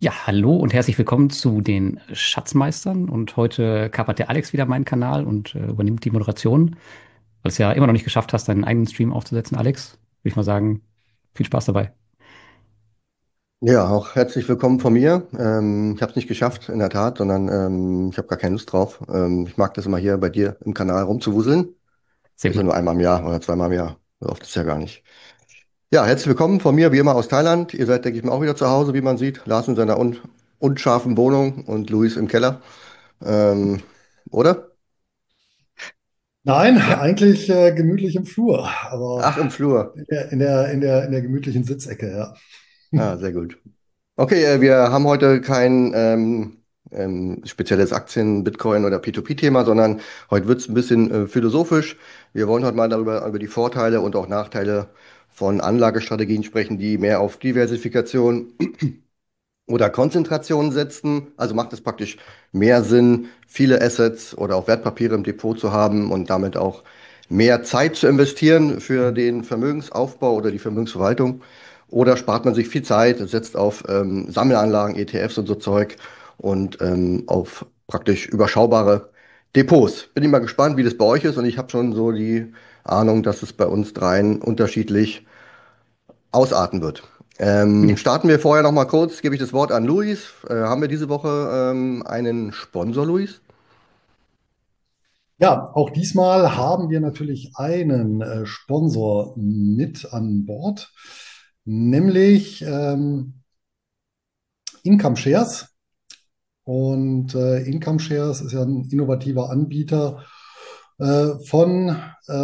Ja, hallo und herzlich willkommen zu den Schatzmeistern. Und heute kapert der Alex wieder meinen Kanal und übernimmt die Moderation, weil es ja immer noch nicht geschafft hast, deinen eigenen Stream aufzusetzen, Alex. Würde ich mal sagen, viel Spaß dabei. Ja, auch herzlich willkommen von mir. Ich habe es nicht geschafft, in der Tat, sondern ich habe gar keine Lust drauf. Ich mag das immer hier bei dir im Kanal rumzuwuseln. Sehr Ist ja gut. nur einmal im Jahr oder zweimal im Jahr. So oft ist ja gar nicht. Ja, herzlich willkommen von mir, wie immer aus Thailand. Ihr seid, denke ich mal, auch wieder zu Hause, wie man sieht. Lars in seiner unscharfen Wohnung und Luis im Keller. Ähm, oder? Nein, Ja, eigentlich gemütlich im Flur, aber Ach, im Flur. in der gemütlichen Sitzecke, ja. Ah, sehr gut. Okay, wir haben heute kein spezielles Aktien-, Bitcoin- oder P2P-Thema, sondern heute wird es ein bisschen philosophisch. Wir wollen heute mal über die Vorteile und auch Nachteile von Anlagestrategien sprechen, die mehr auf Diversifikation oder Konzentration setzen. Also macht es praktisch mehr Sinn, viele Assets oder auch Wertpapiere im Depot zu haben und damit auch mehr Zeit zu investieren für den Vermögensaufbau oder die Vermögensverwaltung. Oder spart man sich viel Zeit, setzt auf Sammelanlagen, ETFs und so Zeug und auf praktisch überschaubare Depots. Bin ich mal gespannt, wie das bei euch ist, und ich habe schon so die Ahnung, dass es bei uns dreien unterschiedlich ausarten wird. ja, Starten wir vorher noch mal kurz, gebe ich das Wort an Luis. Haben wir diese Woche einen Sponsor, Luis? Ja, auch diesmal haben wir natürlich einen Sponsor mit an Bord, nämlich Income Shares. Und Income Shares ist ja ein innovativer Anbieter von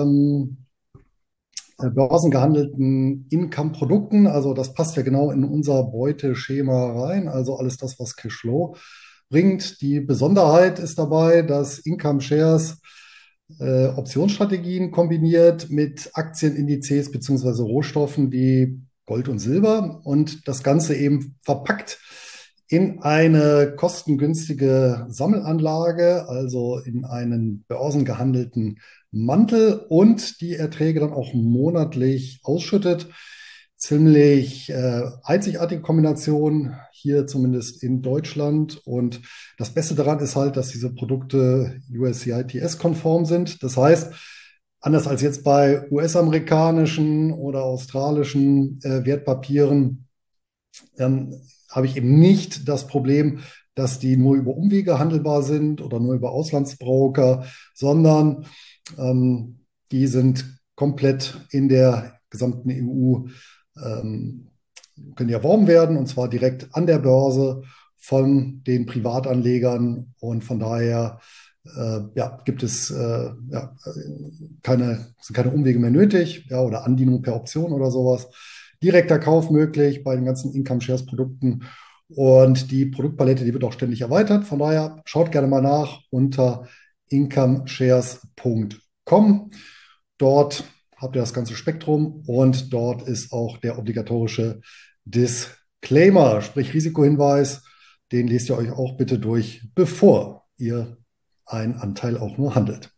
börsengehandelten Income-Produkten. Also das passt ja genau in unser Beuteschema rein. Also alles das, was Cashflow bringt. Die Besonderheit ist dabei, dass Income Shares Optionsstrategien kombiniert mit Aktienindizes beziehungsweise Rohstoffen wie Gold und Silber und das Ganze eben verpackt in eine kostengünstige Sammelanlage, also in einen börsengehandelten Mantel und die Erträge dann auch monatlich ausschüttet. Ziemlich einzigartige Kombination hier zumindest in Deutschland. Und das Beste daran ist halt, dass diese Produkte USCITS-konform sind. Das heißt, anders als jetzt bei US-amerikanischen oder australischen Wertpapieren, habe ich eben nicht das Problem, dass die nur über Umwege handelbar sind oder nur über Auslandsbroker, sondern die sind komplett in der gesamten EU, ähm, können die erworben werden und zwar direkt an der Börse von den Privatanlegern und von daher ja, gibt es ja, sind keine Umwege mehr nötig, ja, oder Andienung per Option oder sowas. Direkter Kauf möglich bei den ganzen Income Shares Produkten. Und die Produktpalette, die wird auch ständig erweitert. Von daher schaut gerne mal nach unter incomeshares.com. Dort habt ihr das ganze Spektrum und dort ist auch der obligatorische Disclaimer, sprich Risikohinweis. Den lest ihr euch auch bitte durch, bevor ihr einen Anteil auch nur handelt.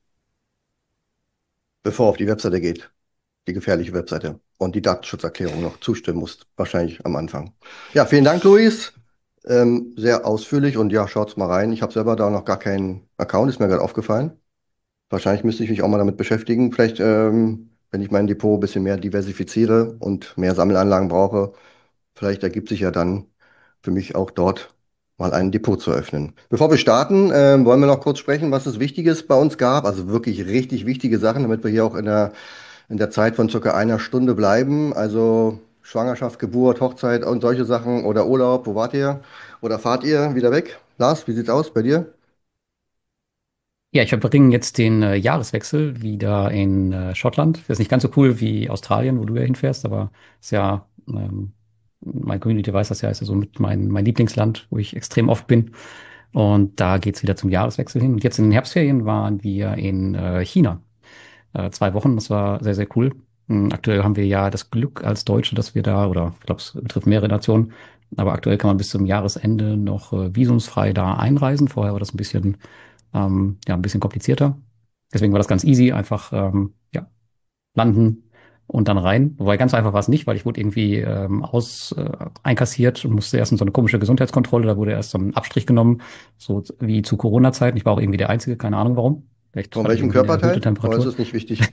Bevor er auf die Webseite geht, die gefährliche Webseite und die Datenschutzerklärung noch zustimmen musst, wahrscheinlich am Anfang. Ja, vielen Dank, Luis. Sehr ausführlich, und ja, schaut's mal rein. Ich habe selber da noch gar keinen Account, ist mir gerade aufgefallen. Wahrscheinlich müsste ich mich auch mal damit beschäftigen. Vielleicht, wenn ich mein Depot ein bisschen mehr diversifiziere und mehr Sammelanlagen brauche, vielleicht ergibt sich ja dann für mich auch dort mal ein Depot zu öffnen. Bevor wir starten, wollen wir noch kurz sprechen, was es Wichtiges bei uns gab. Also wirklich richtig wichtige Sachen, damit wir hier auch in der Zeit von circa einer Stunde bleiben. Also Schwangerschaft, Geburt, Hochzeit und solche Sachen oder Urlaub. Wo wart ihr? Oder fahrt ihr wieder weg? Lars, wie sieht's aus bei dir? ja, ich verbringe jetzt den Jahreswechsel wieder in Schottland. Das ist nicht ganz so cool wie Australien, wo du ja hinfährst, aber ist ja, meine Community weiß das ja, ist ja so mit mein Lieblingsland, wo ich extrem oft bin. Und da geht's wieder zum Jahreswechsel hin. Und jetzt in den Herbstferien waren wir in China. 2 Wochen. Das war sehr, sehr cool. Aktuell haben wir ja das Glück als Deutsche, dass wir da, oder ich glaube, es betrifft mehrere Nationen, aber aktuell kann man bis zum Jahresende noch visumsfrei da einreisen. Vorher war das ein bisschen, ja, ein bisschen komplizierter. Deswegen war das ganz easy, einfach ja, landen. und dann rein. Wobei ganz einfach war es nicht, weil ich wurde irgendwie einkassiert und musste erst in so eine komische Gesundheitskontrolle. Da wurde erst so ein Abstrich genommen, so wie zu Corona-Zeiten. Ich war auch irgendwie der Einzige, keine Ahnung warum. Vielleicht Von hatte ich welchem irgendwie eine erhöhte Körperteil? Oder ist Temperatur. es nicht wichtig?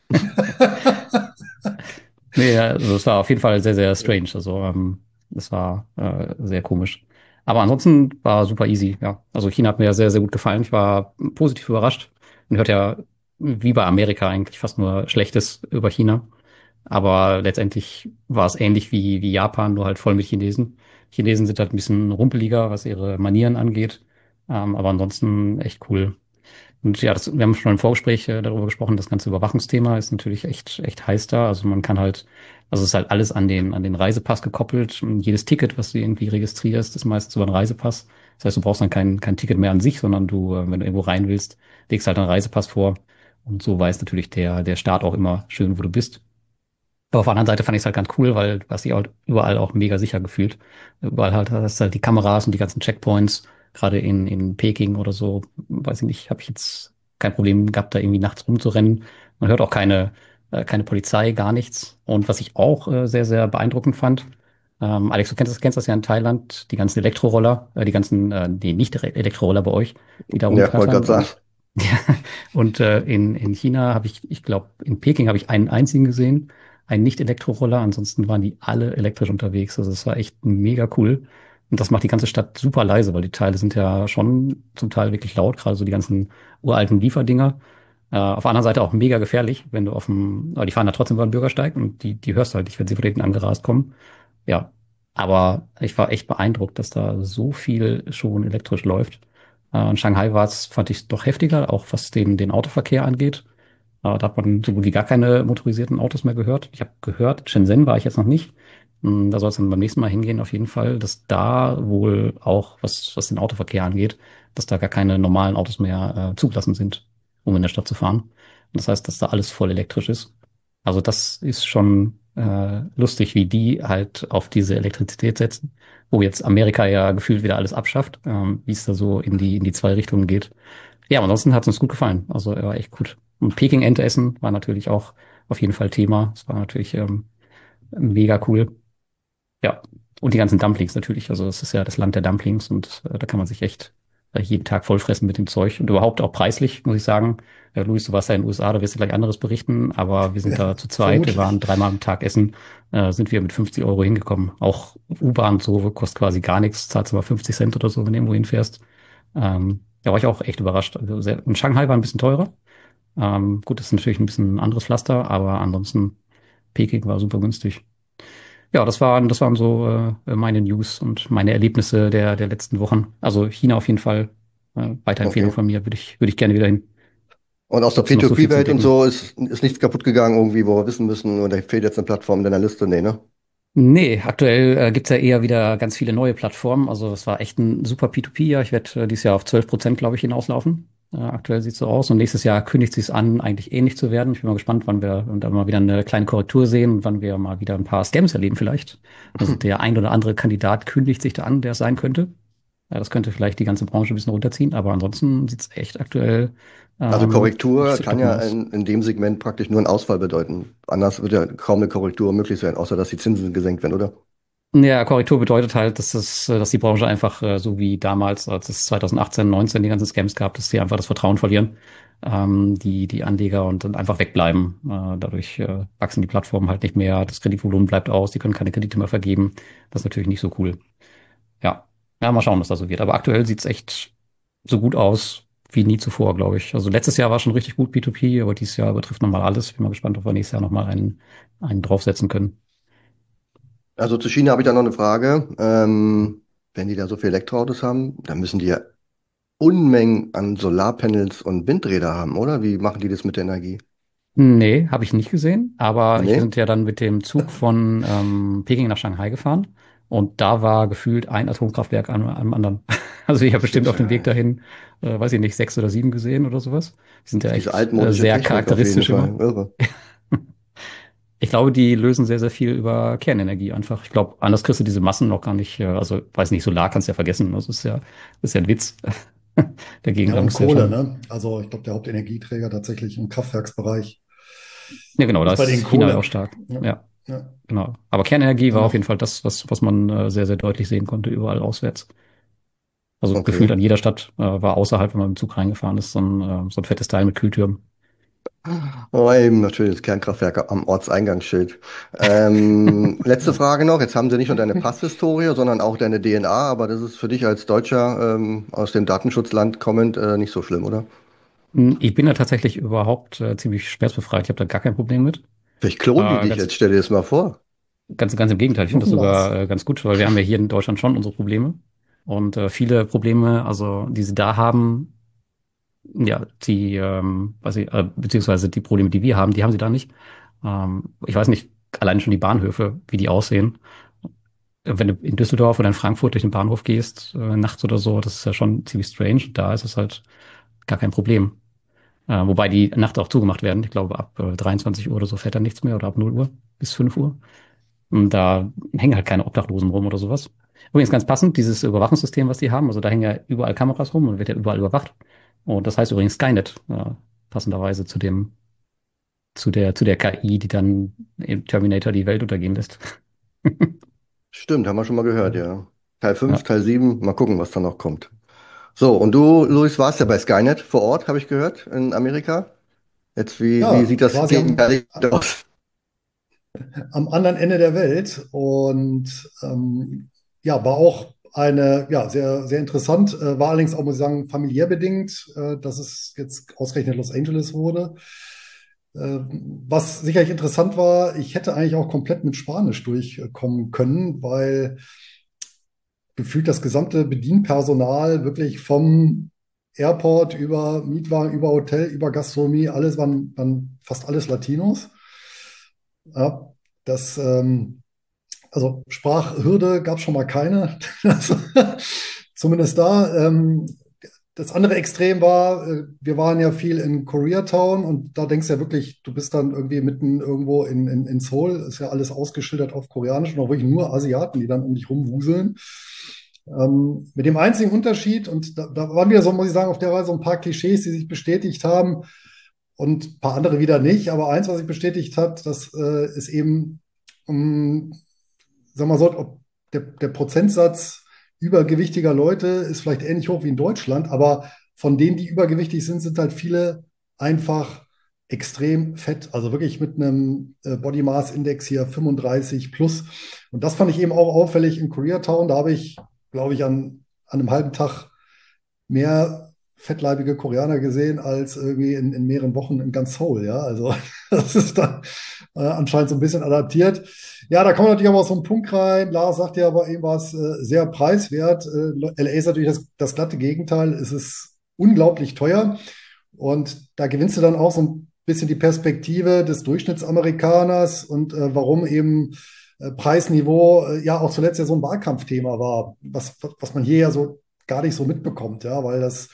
Nee, ja, also es war auf jeden Fall sehr, sehr Ja. strange. Also das war sehr komisch. Aber ansonsten war super easy, ja. Also China hat mir sehr, sehr gut gefallen. Ich war positiv überrascht. Man hört ja wie bei Amerika eigentlich fast nur Schlechtes über China. Aber letztendlich war es ähnlich wie Japan, nur halt voll mit Chinesen. Chinesen sind halt ein bisschen rumpeliger, was ihre Manieren angeht. Aber ansonsten echt cool. Und ja, wir haben schon im Vorgespräch darüber gesprochen, das ganze Überwachungsthema ist natürlich echt heiß da. Also man kann halt, also es ist halt alles an den Reisepass gekoppelt. Und jedes Ticket, was du irgendwie registrierst, ist meistens über einen Reisepass. Das heißt, du brauchst dann kein Ticket mehr an sich, sondern du, wenn du irgendwo rein willst, legst halt einen Reisepass vor. Und so weiß natürlich der Staat auch immer schön, wo du bist. Aber auf der anderen Seite fand ich es halt ganz cool, weil du hast dich halt überall auch mega sicher gefühlt. Überall halt hast du halt die Kameras und die ganzen Checkpoints, gerade in Peking oder so, weiß ich nicht, habe ich jetzt kein Problem gehabt, da irgendwie nachts rumzurennen. Man hört auch keine Polizei, gar nichts. Und was ich auch sehr, sehr beeindruckend fand, Alex, du kennst das ja in Thailand, die ganzen Elektroroller, die ganzen, nee, nicht Elektroroller bei euch, die da Ja, wollte rumflattern. gerade sagen. Ja, und in China habe ich glaube, in Peking habe ich einen einzigen gesehen, einen Nicht-Elektroroller. Ansonsten waren die alle elektrisch unterwegs. Also es war echt mega cool. Und das macht die ganze Stadt super leise, weil die Teile sind ja schon zum Teil wirklich laut, gerade so die ganzen uralten Lieferdinger. Auf der anderen Seite auch mega gefährlich, wenn du aber die fahren da trotzdem über den Bürgersteig und die hörst du halt nicht, wenn sie von hinten angerast kommen. Ja, aber ich war echt beeindruckt, dass da so viel schon elektrisch läuft. In Shanghai fand ich es doch heftiger, auch was den Autoverkehr angeht. Da hat man so gut wie gar keine motorisierten Autos mehr gehört. Ich habe gehört, Shenzhen war ich jetzt noch nicht. Da soll es dann beim nächsten Mal hingehen, auf jeden Fall, dass da wohl auch, was den Autoverkehr angeht, dass da gar keine normalen Autos mehr zugelassen sind, um in der Stadt zu fahren. Und das heißt, dass da alles voll elektrisch ist. Also das ist schon lustig, wie die halt auf diese Elektrizität setzen, wo jetzt Amerika ja gefühlt wieder alles abschafft, wie es da so in die zwei Richtungen geht. Ja, aber ansonsten hat es uns gut gefallen. Also er war echt gut. Und Peking-Ente essen war natürlich auch auf jeden Fall Thema. Es war natürlich mega cool. Ja, und die ganzen Dumplings natürlich. Also es ist ja das Land der Dumplings und da kann man sich echt jeden Tag vollfressen mit dem Zeug. Und überhaupt auch preislich, muss ich sagen. Luis, du warst ja in den USA, da wirst du gleich anderes berichten, aber wir sind Ja, da zu zweit, wir waren vermutlich. dreimal am Tag essen, sind wir mit 50 Euro hingekommen. Auch U-Bahn so kostet quasi gar nichts, zahlst aber 50 Cent oder so, wenn du irgendwo hinfährst. Da war ich auch echt überrascht. Also in Shanghai war ein bisschen teurer. Gut, das ist natürlich ein bisschen ein anderes Pflaster, aber ansonsten Peking war super günstig. Ja, das waren so meine News und meine Erlebnisse der letzten Wochen. Also China auf jeden Fall. Weiterempfehlung Okay. von mir, würde ich gerne wieder hin. Und aus der Gibt's noch so viel zu P2P-Welt und entdecken? so ist nichts kaputt gegangen, irgendwie, wo wir wissen müssen, oder fehlt jetzt eine Plattform in deiner Liste? Nee, ne? Nee, aktuell gibt's ja eher wieder ganz viele neue Plattformen. Also das war echt ein super P2P-Jahr. Ich werde dieses Jahr auf 12%, glaube ich, hinauslaufen. Aktuell sieht's so aus. Und nächstes Jahr kündigt sich's an, eigentlich ähnlich zu werden. Ich bin mal gespannt, wann wir und dann mal wieder eine kleine Korrektur sehen und wann wir mal wieder ein paar Scams erleben vielleicht. Also der ein oder andere Kandidat kündigt sich da an, der es sein könnte. Ja, das könnte vielleicht die ganze Branche ein bisschen runterziehen. Aber ansonsten sieht's echt aktuell Also nicht Korrektur so kann stocken ja aus. in dem Segment praktisch nur einen Ausfall bedeuten. Anders wird ja kaum eine Korrektur möglich sein, außer dass die Zinsen gesenkt werden, oder? Ja, Korrektur bedeutet halt, dass die Branche einfach, so wie damals, als es 2018, 19 die ganzen Scams gab, dass die einfach das Vertrauen verlieren, die Anleger und dann einfach wegbleiben. Dadurch wachsen die Plattformen halt nicht mehr, das Kreditvolumen bleibt aus, die können keine Kredite mehr vergeben. Das ist natürlich nicht so cool. Ja, ja, mal schauen, was da so wird. Aber aktuell sieht's echt so gut aus wie nie zuvor, glaube ich. Also letztes Jahr war schon richtig gut P2P, aber dieses Jahr betrifft nochmal alles. Bin mal gespannt, ob wir nächstes Jahr nochmal einen draufsetzen können. Also zu China habe ich da noch eine Frage. Wenn die da so viele Elektroautos haben, dann müssen die ja Unmengen an Solarpanels und Windräder haben, oder? Wie machen die das mit der Energie? Nee, habe ich nicht gesehen, aber wir Nee? sind ja dann mit dem Zug von Peking nach Shanghai gefahren und da war gefühlt ein Atomkraftwerk am anderen. Also ich habe Das bestimmt gibt's auf ja dem gar Weg nicht. dahin, weiß ich nicht, 6 oder 7 gesehen oder sowas. Die sind ja Diese echt altmodische sehr Technik auf jeden charakteristisch immer. Fall. Irre. Ich glaube, die lösen sehr, sehr viel über Kernenergie einfach. Ich glaube, anders kriegst du diese Massen noch gar nicht, also weiß nicht, Solar kannst du ja vergessen. Das ist ja ein Witz. Dagegen, Ja, da und musst du ja Kohle, schon. ne? Also ich glaube, der Hauptenergieträger tatsächlich im Kraftwerksbereich. Ja, genau, da Ist bei ist denen China ja auch Kohle. stark. Ja, Ja, ja. genau. Aber Kernenergie war Und auf jeden auch, Fall das, was man sehr, sehr deutlich sehen konnte, überall auswärts. Also gefühlt Okay. an jeder Stadt war außerhalb, wenn man mit dem Zug reingefahren ist, so ein fettes Teil mit Kühltürmen. Aber eben natürlich das Kernkraftwerk am Ortseingangsschild. Letzte ja. Frage noch. Jetzt haben sie nicht nur deine Passhistorie, sondern auch deine DNA, aber das ist für dich als Deutscher aus dem Datenschutzland kommend nicht so schlimm, oder? Ich bin da tatsächlich überhaupt ziemlich schmerzbefreit. Ich habe da gar kein Problem mit. Vielleicht klonen die dich Ganz, jetzt, stell dir das mal vor. ganz im Gegenteil. Ich finde das Lars. sogar ganz gut, weil wir haben ja hier in Deutschland schon unsere Probleme. Und viele Probleme, also die sie da haben, ja, beziehungsweise die Probleme, die wir haben, die haben sie da nicht. Ich weiß nicht, allein schon die Bahnhöfe, wie die aussehen. Wenn du in Düsseldorf oder in Frankfurt durch den Bahnhof gehst, nachts oder so, das ist ja schon ziemlich strange. Da ist es halt gar kein Problem. Wobei die nachts auch zugemacht werden. Ich glaube, ab 23 Uhr oder so fährt dann nichts mehr oder ab 0 Uhr bis 5 Uhr. Und da hängen halt keine Obdachlosen rum oder sowas. Übrigens ganz passend, dieses Überwachungssystem, was die haben, also da hängen ja überall Kameras rum und wird ja überall überwacht. Und das heißt übrigens Skynet, passenderweise zu der KI, die dann im Terminator die Welt untergehen lässt. Stimmt, haben wir schon mal gehört, ja. Teil 5, Ja. Teil 7. Mal gucken, was da noch kommt. So, und du, Luis, warst ja bei Skynet vor Ort, habe ich gehört, in Amerika. Jetzt, wie Ja, sieht das quasi gegenwärtig aus? am anderen Ende der Welt. Und ja, war auch eine, ja, sehr, sehr interessant. War allerdings auch, muss ich sagen, familiär bedingt, dass es jetzt ausgerechnet Los Angeles wurde. Was sicherlich interessant war, ich hätte eigentlich auch komplett mit Spanisch durchkommen können, weil gefühlt das gesamte Bedienpersonal wirklich vom Airport über Mietwagen, über Hotel, über Gastronomie, alles waren fast alles Latinos. Ja, das, also Sprachhürde gab es schon mal keine. Also, zumindest da. Das andere Extrem war, wir waren ja viel in Koreatown und da denkst du ja wirklich, du bist dann irgendwie mitten irgendwo in Seoul, ist ja alles ausgeschildert auf Koreanisch und auch wirklich nur Asiaten, die dann um dich rumwuseln. Mit dem einzigen Unterschied, und da waren wieder so, muss ich sagen, auf der Reise so ein paar Klischees, die sich bestätigt haben und ein paar andere wieder nicht. Aber eins, was sich bestätigt hat, das ist eben, um, sagen wir mal so, ob der Prozentsatz übergewichtiger Leute ist vielleicht ähnlich hoch wie in Deutschland, aber von denen, die übergewichtig sind, sind halt viele einfach extrem fett, also wirklich mit einem Body Mass Index hier 35 plus. Und das fand ich eben auch auffällig in Koreatown. Da habe ich, glaube ich, an einem halben Tag mehr fettleibige Koreaner gesehen als irgendwie in mehreren Wochen in ganz Seoul. Ja, also das ist dann anscheinend so ein bisschen adaptiert. Ja, da kommt natürlich aber auch so ein Punkt rein. Lars sagt ja, aber eben war es sehr preiswert. LA ist natürlich das glatte Gegenteil. Es ist unglaublich teuer. Und da gewinnst du dann auch so ein bisschen die Perspektive des Durchschnittsamerikaners und warum eben Preisniveau ja auch zuletzt ja so ein Wahlkampfthema war, was man hier ja so gar nicht so mitbekommt, ja, weil das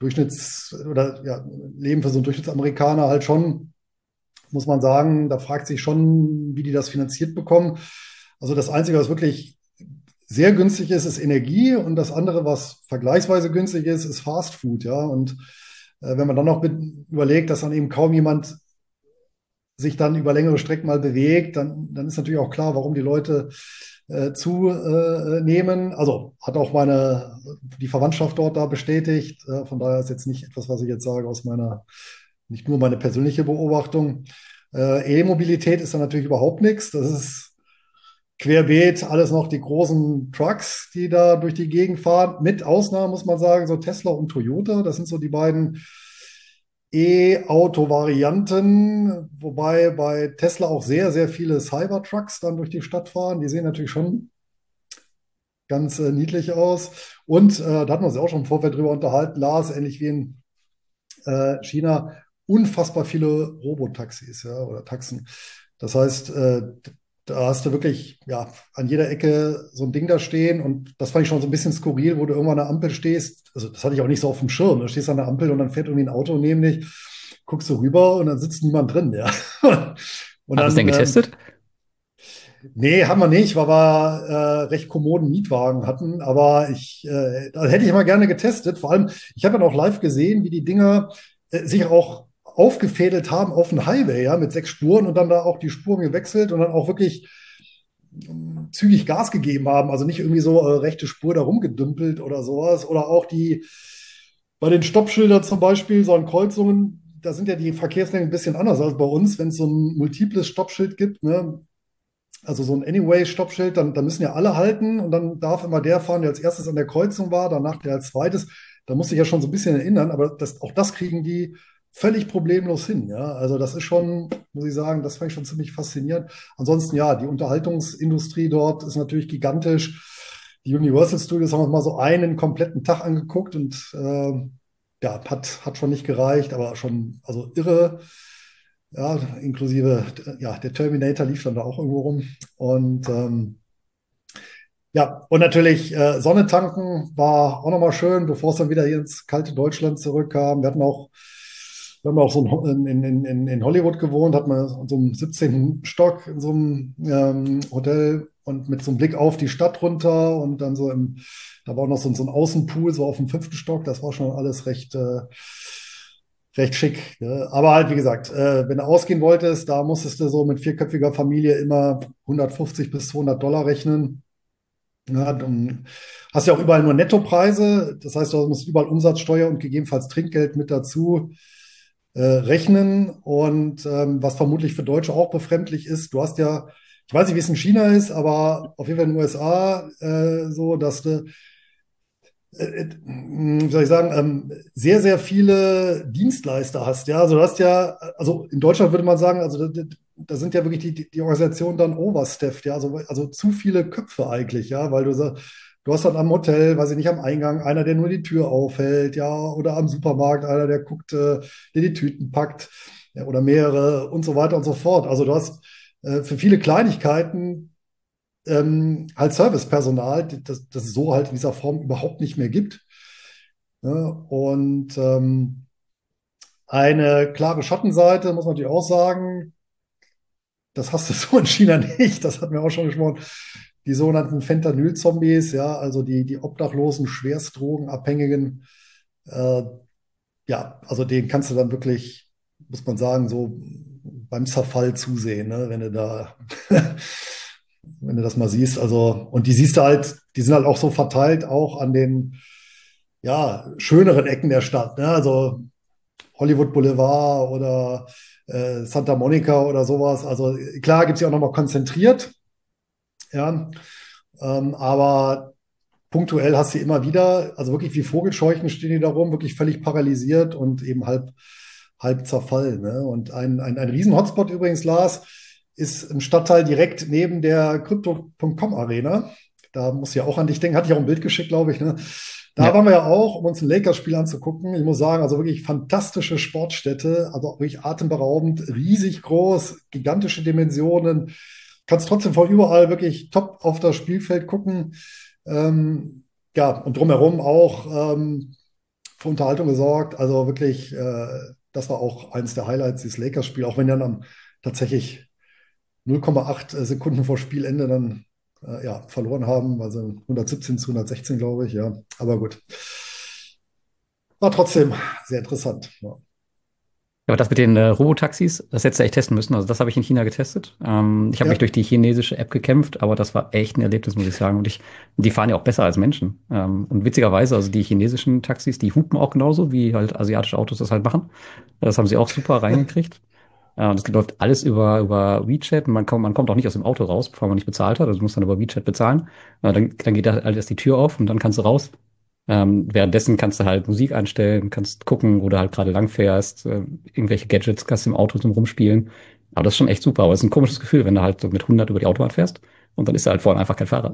oder ja, Leben für so einen Durchschnittsamerikaner halt schon, muss man sagen, da fragt sich schon, wie die das finanziert bekommen. Also das Einzige, was wirklich sehr günstig ist, ist Energie und das andere, was vergleichsweise günstig ist Fast Food, ja. Und wenn man dann noch überlegt, dass dann eben kaum jemand sich dann über längere Strecken mal bewegt, dann ist natürlich auch klar, warum die Leute zunehmen. Also hat auch die Verwandtschaft dort da bestätigt. Von daher ist jetzt nicht etwas, was ich jetzt sage aus nicht nur meine persönliche Beobachtung. E-Mobilität ist da natürlich überhaupt nichts. Das ist querbeet alles noch die großen Trucks, die da durch die Gegend fahren. Mit Ausnahme muss man sagen, so Tesla und Toyota. Das sind so die beiden E-Auto-Varianten, wobei bei Tesla auch sehr, sehr viele Cybertrucks dann durch die Stadt fahren. Die sehen natürlich schon ganz niedlich aus. Und da hatten wir uns ja auch schon im Vorfeld drüber unterhalten, Lars, ähnlich wie in China, unfassbar viele Robotaxis, ja, oder Taxen. Das heißt, da hast du wirklich ja, an jeder Ecke so ein Ding da stehen und das fand ich schon so ein bisschen skurril, wo du irgendwann an der Ampel stehst. Also das hatte ich auch nicht so auf dem Schirm. Du stehst an der Ampel und dann fährt irgendwie ein Auto neben dich, guckst du rüber und dann sitzt niemand drin, ja. Und Hat das denn dann, getestet? nee, haben wir nicht, weil wir recht kommoden Mietwagen hatten. Aber das hätte ich mal gerne getestet. Vor allem, ich habe ja noch live gesehen, wie die Dinger sich auch aufgefädelt haben auf dem Highway, ja, mit 6 Spuren und dann da auch die Spuren gewechselt und dann auch wirklich zügig Gas gegeben haben. Also nicht irgendwie so rechte Spur da rumgedümpelt oder sowas. Oder auch die bei den Stoppschildern zum Beispiel, so an Kreuzungen, da sind ja die Verkehrsregeln ein bisschen anders als bei uns, wenn es so ein multiples Stoppschild gibt, ne? Also so ein Anyway-Stoppschild, dann müssen ja alle halten und dann darf immer der fahren, der als erstes an der Kreuzung war, danach der als zweites. Da muss ich ja schon so ein bisschen erinnern, aber auch das kriegen die völlig problemlos hin. Ja? Also das ist schon, muss ich sagen, das fand ich schon ziemlich faszinierend. Ansonsten ja, die Unterhaltungsindustrie dort ist natürlich gigantisch. Die Universal Studios haben uns mal so einen kompletten Tag angeguckt und ja, hat schon nicht gereicht, aber schon, also irre. Ja, inklusive, ja, der Terminator lief dann da auch irgendwo rum. Und ja, und natürlich Sonne tanken war auch nochmal schön, bevor es dann wieder hier ins kalte Deutschland zurückkam. Wir haben auch so in Hollywood gewohnt, hat man in so einem 17. Stock in so einem Hotel und mit so einem Blick auf die Stadt runter und dann da war auch noch so ein Außenpool, so auf dem 5. Stock. Das war schon alles recht schick. Ne? Aber halt, wie gesagt, wenn du ausgehen wolltest, da musstest du so mit vierköpfiger Familie immer 150 bis 200 Dollar rechnen. Ja, du hast ja auch überall nur Nettopreise. Das heißt, du musst überall Umsatzsteuer und gegebenenfalls Trinkgeld mit dazu rechnen. Und was vermutlich für Deutsche auch befremdlich ist, du hast ja, ich weiß nicht, wie es in China ist, aber auf jeden Fall in den USA so, dass du wie soll ich sagen, sehr, sehr viele Dienstleister hast. Ja, also du hast ja, also in Deutschland würde man sagen, also da sind ja wirklich die Organisationen dann overstaffed, ja, also zu viele Köpfe eigentlich, ja, weil du hast dann am Hotel, weiß ich nicht, am Eingang einer, der nur die Tür aufhält, ja, oder am Supermarkt einer, der guckt, der die Tüten packt, ja, oder mehrere und so weiter und so fort. Also du hast für viele Kleinigkeiten halt Servicepersonal, das es so halt in dieser Form überhaupt nicht mehr gibt. Ne? Und eine klare Schattenseite, muss man natürlich auch sagen, das hast du so in China nicht, das hatten wir auch schon gesprochen, die sogenannten Fentanyl-Zombies, ja, also die obdachlosen, Schwerstdrogenabhängigen, äh, ja, also denen kannst du dann wirklich, muss man sagen, so beim Zerfall zusehen, ne, wenn du da wenn du das mal siehst. Also, und die siehst du halt, die sind halt auch so verteilt, auch an den, ja, schöneren Ecken der Stadt. Ne? Also Hollywood Boulevard oder Santa Monica oder sowas. Also klar gibt es ja auch nochmal konzentriert, ja. Aber punktuell hast du immer wieder, also wirklich wie Vogelscheuchen stehen die da rum, wirklich völlig paralysiert und eben halb zerfallen. Ne? Und ein Riesen-Hotspot übrigens, Lars, ist im Stadtteil direkt neben der Crypto.com Arena. Da muss ich ja auch an dich denken, hatte ich auch ein Bild geschickt, glaube ich. Ne? Da Ja. waren wir ja auch, um uns ein Lakers-Spiel anzugucken. Ich muss sagen, also wirklich fantastische Sportstätte, also wirklich atemberaubend, riesig groß, gigantische Dimensionen. Kannst trotzdem von überall wirklich top auf das Spielfeld gucken. Ja, und drumherum auch für Unterhaltung gesorgt. Also wirklich, das war auch eines der Highlights, dieses Lakers-Spiel, auch wenn dann tatsächlich 0,8 Sekunden vor Spielende dann ja, verloren haben, also 117-116, glaube ich, ja. Aber gut. War trotzdem sehr interessant. Ja. Aber das mit den Robotaxis, das hättest du echt testen müssen. Also das habe ich in China getestet. Ich habe mich Ja. durch die chinesische App gekämpft, aber das war echt ein Erlebnis, muss ich sagen. Und die fahren ja auch besser als Menschen. Und witzigerweise, also die chinesischen Taxis, die hupen auch genauso, wie halt asiatische Autos das halt machen. Das haben sie auch super reingekriegt. Und es läuft alles über WeChat. Man kommt auch nicht aus dem Auto raus, bevor man nicht bezahlt hat. Also du musst dann über WeChat bezahlen. Dann geht da halt erst die Tür auf und dann kannst du raus. Währenddessen kannst du halt Musik einstellen, kannst gucken, wo du halt gerade lang fährst, irgendwelche Gadgets kannst du im Auto zum Rumspielen. Aber das ist schon echt super. Aber es ist ein komisches Gefühl, wenn du halt so mit 100 über die Autobahn fährst und dann ist da halt vorne einfach kein Fahrer.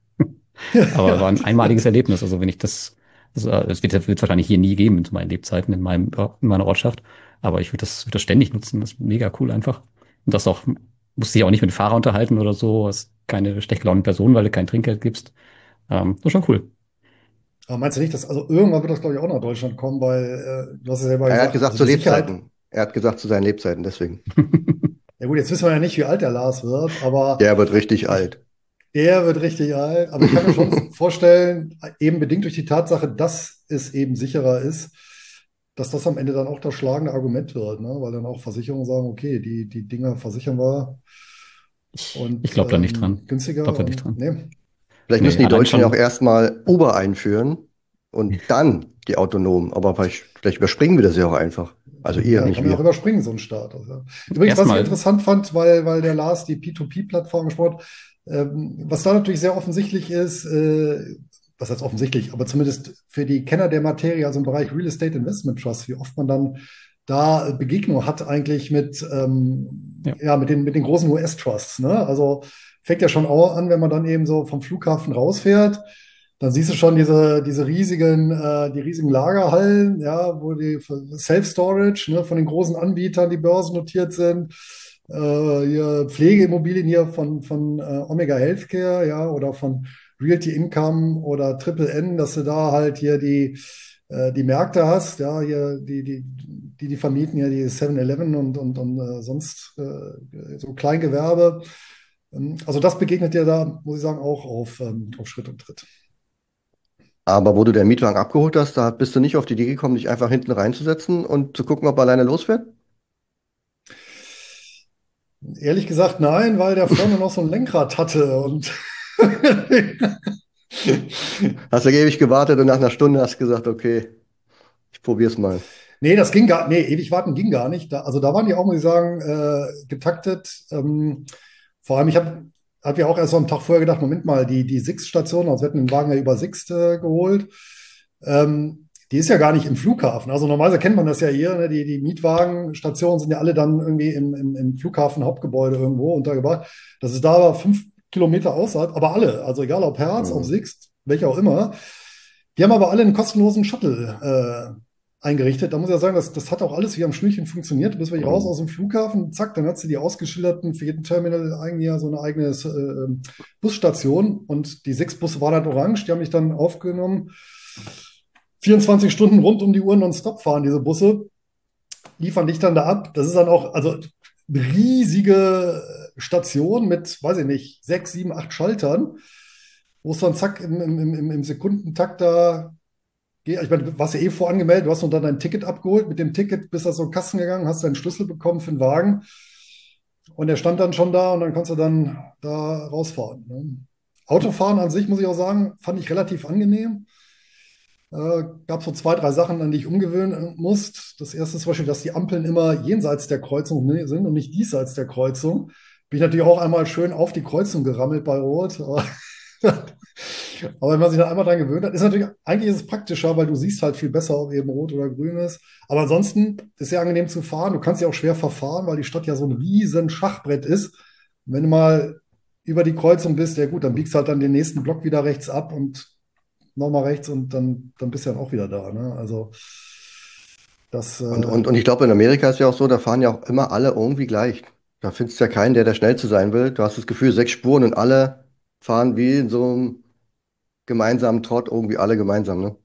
Aber war Ja, ein einmaliges Erlebnis. Also wenn ich das wird wahrscheinlich hier nie geben zu meinen Lebzeiten in meiner Ortschaft. Aber würd das ständig nutzen. Das ist mega cool einfach. Und das auch, musst dich auch nicht mit dem Fahrer unterhalten oder so. Hast keine schlecht gelaunte Person, weil du kein Trinkgeld gibst. Das ist schon cool. aber meinst du nicht, dass, also irgendwann wird das, glaube ich, auch nach Deutschland kommen, weil du hast es ja selber Er hat gesagt, gesagt also zu die Sicherheit. Lebzeiten. Er hat gesagt zu seinen Lebzeiten, deswegen. Ja gut, jetzt wissen wir ja nicht, wie alt der Lars wird, aber Der wird richtig ich, alt. der wird richtig alt. Aber ich kann mir schon vorstellen, eben bedingt durch die Tatsache, dass es eben sicherer ist, dass das am Ende dann auch das schlagende Argument wird, ne? Weil dann auch Versicherungen sagen, okay, die Dinger versichern wir Ich und glaube da nicht dran. Ich günstiger glaube da nicht und dran. ne. Vielleicht müssen Nee, die allein Deutschen ja auch schon. erstmal Uber einführen und dann die autonomen. Aber vielleicht überspringen wir das ja auch einfach. Also ihr, Ja, nicht kann man ja auch wir. überspringen, so ein Start. Also. Übrigens, was ich Erstmal, interessant fand, weil der Lars die P2P-Plattform gesprochen hat, was da natürlich sehr offensichtlich ist, was heißt offensichtlich, aber zumindest für die Kenner der Materie, also im Bereich Real Estate Investment Trust, wie oft man dann da Begegnung hat eigentlich ja. ja, mit den großen US-Trusts. Ne? Also fängt ja schon auch an, wenn man dann eben so vom Flughafen rausfährt. Dann siehst du schon die riesigen Lagerhallen, ja, wo die Self-Storage, ne, von den großen Anbietern, die börsennotiert sind. Hier Pflegeimmobilien hier von Omega Healthcare, ja, oder von Realty Income oder Triple N, dass du da halt hier die Märkte hast, ja, hier die vermieten ja die 7-Eleven und sonst so Kleingewerbe. Also das begegnet dir da, muss ich sagen, auch auf Schritt und Tritt. Aber wo du den Mietwagen abgeholt hast, da bist du nicht auf die Idee gekommen, dich einfach hinten reinzusetzen und zu gucken, ob er alleine losfährt? Ehrlich gesagt, nein, weil der vorne noch so ein Lenkrad hatte und Hast du ewig gewartet und nach einer Stunde hast gesagt, okay, ich probier's mal. nee, das ging gar, nee, ewig warten ging gar nicht. Also da waren die auch, muss ich sagen, getaktet. Vor allem, hab ja auch erst so einen Tag vorher gedacht, Moment mal, die Sixt-Station, also wir hatten den Wagen ja über Sixt geholt, die ist ja gar nicht im Flughafen. Also normalerweise kennt man das ja hier, ne? Die Mietwagenstationen sind ja alle dann irgendwie im Flughafen Hauptgebäude irgendwo untergebracht. Das ist da aber 5 Kilometer außerhalb, aber alle, also egal ob Herz, ob Mhm. Sixt, welcher auch immer, die haben aber alle einen kostenlosen Shuttle eingerichtet. Da muss ich ja sagen, das hat auch alles wie am Schnürchen funktioniert. Bis wir hier raus Mhm. aus dem Flughafen, zack, dann hat sie die ausgeschilderten, für jeden Terminal eigentlich ja so eine eigene Busstation. Und die 6 Busse waren halt orange, die haben mich dann aufgenommen. 24 Stunden rund um die Uhr nonstop fahren diese Busse, liefern dich dann da ab. Das ist dann auch, also riesige Station mit, weiß ich nicht, 6, 7, 8 Schaltern, wo es dann zack im Sekundentakt da ich meine, du warst ja eh vorangemeldet, du hast noch dann dein Ticket abgeholt. Mit dem Ticket bist du so Kassen gegangen, hast deinen Schlüssel bekommen für den Wagen und der stand dann schon da und dann konntest du dann da rausfahren. Ne? Autofahren an sich, muss ich auch sagen, fand ich relativ angenehm. Gab so 2, 3 Sachen, an die ich umgewöhnen musste. Das erste ist zum Beispiel, dass die Ampeln immer jenseits der Kreuzung sind und nicht diesseits der Kreuzung. Bin ich natürlich auch einmal schön auf die Kreuzung gerammelt bei Rot. Aber wenn man sich dann einmal dran gewöhnt hat, ist natürlich, eigentlich ist es praktischer, weil du siehst halt viel besser, ob eben rot oder grün ist. Aber ansonsten ist es sehr angenehm zu fahren. Du kannst ja auch schwer verfahren, weil die Stadt ja so ein riesen Schachbrett ist. Und wenn du mal über die Kreuzung bist, ja gut, dann biegst du halt dann den nächsten Block wieder rechts ab und nochmal rechts und dann bist du dann auch wieder da. Ne? Also das, Und ich glaube, in Amerika ist ja auch so, da fahren ja auch immer alle irgendwie gleich. Da findest du ja keinen, der der Schnellste sein will. Du hast das Gefühl, 6 Spuren und alle fahren wie in so einem gemeinsamen Trott, irgendwie alle gemeinsam, ne?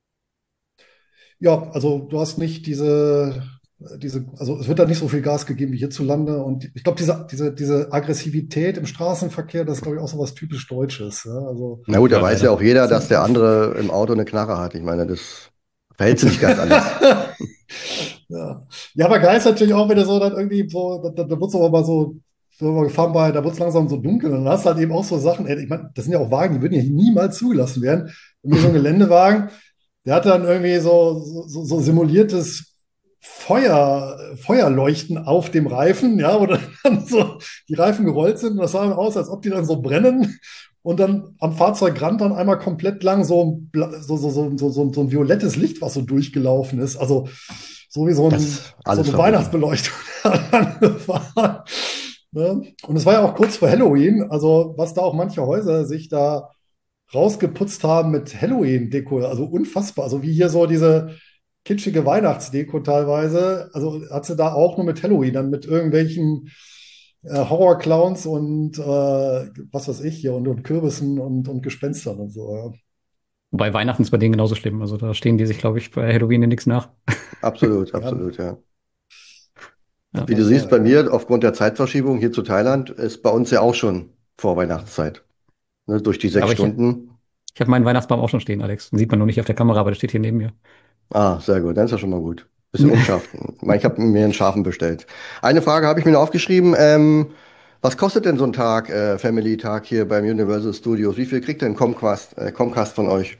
ja, also du hast nicht also es wird da nicht so viel Gas gegeben wie hierzulande. Und ich glaube, diese Aggressivität im Straßenverkehr, das ist, glaube ich, auch so was typisch Deutsches. Ja? Also Na gut, da Ja, weiß ja leider. auch jeder, dass zum, der andere im Auto eine Knarre hat. Ich meine, das verhält sich nicht ganz anders. ja. Ja, aber geil ist natürlich auch, wenn du so dann irgendwie so, da wird es aber mal so mal gefahren da wird es langsam so dunkel und dann hast du halt eben auch so Sachen, ey, ich meine, das sind ja auch Wagen, die würden ja niemals zugelassen werden. Irgendwie so ein Geländewagen, der hat dann irgendwie so simuliertes Feuerleuchten auf dem Reifen, ja, wo dann so die Reifen gerollt sind und das sah dann aus, als ob die dann so brennen und dann am Fahrzeugrand dann einmal komplett lang so ein violettes Licht, was so durchgelaufen ist. Also so wie Das ist so alles eine verboten. Weihnachtsbeleuchtung angefahren. Ne? Und es war ja auch kurz vor Halloween, also was da auch manche Häuser sich da rausgeputzt haben mit Halloween-Deko, also unfassbar. Also wie hier so diese kitschige Weihnachtsdeko teilweise, also hat sie da auch nur mit Halloween, dann mit irgendwelchen Horrorclowns und was weiß ich hier und Kürbissen und Gespenstern und so. Ja. Wobei Weihnachten ist bei denen genauso schlimm. Also da stehen die sich, glaube ich, bei Halloween in nichts nach. Absolut, Ja, absolut, ja. Ja. Wie du das siehst, war bei ja. mir, aufgrund der Zeitverschiebung hier zu Thailand, ist bei uns ja auch schon Vorweihnachtszeit. Ne, durch die Ja, sechs aber Stunden. ich habe meinen Weihnachtsbaum auch schon stehen, Alex. Den sieht man nur nicht auf der Kamera, aber der steht hier neben mir. Ah, sehr gut, dann ist ja schon mal gut. Bisschen unscharf. Ich habe mir einen scharfen bestellt. Eine Frage habe ich mir noch aufgeschrieben. Was kostet denn so ein Tag, Family-Tag hier beim Universal Studios? Wie viel kriegt denn Comcast von euch?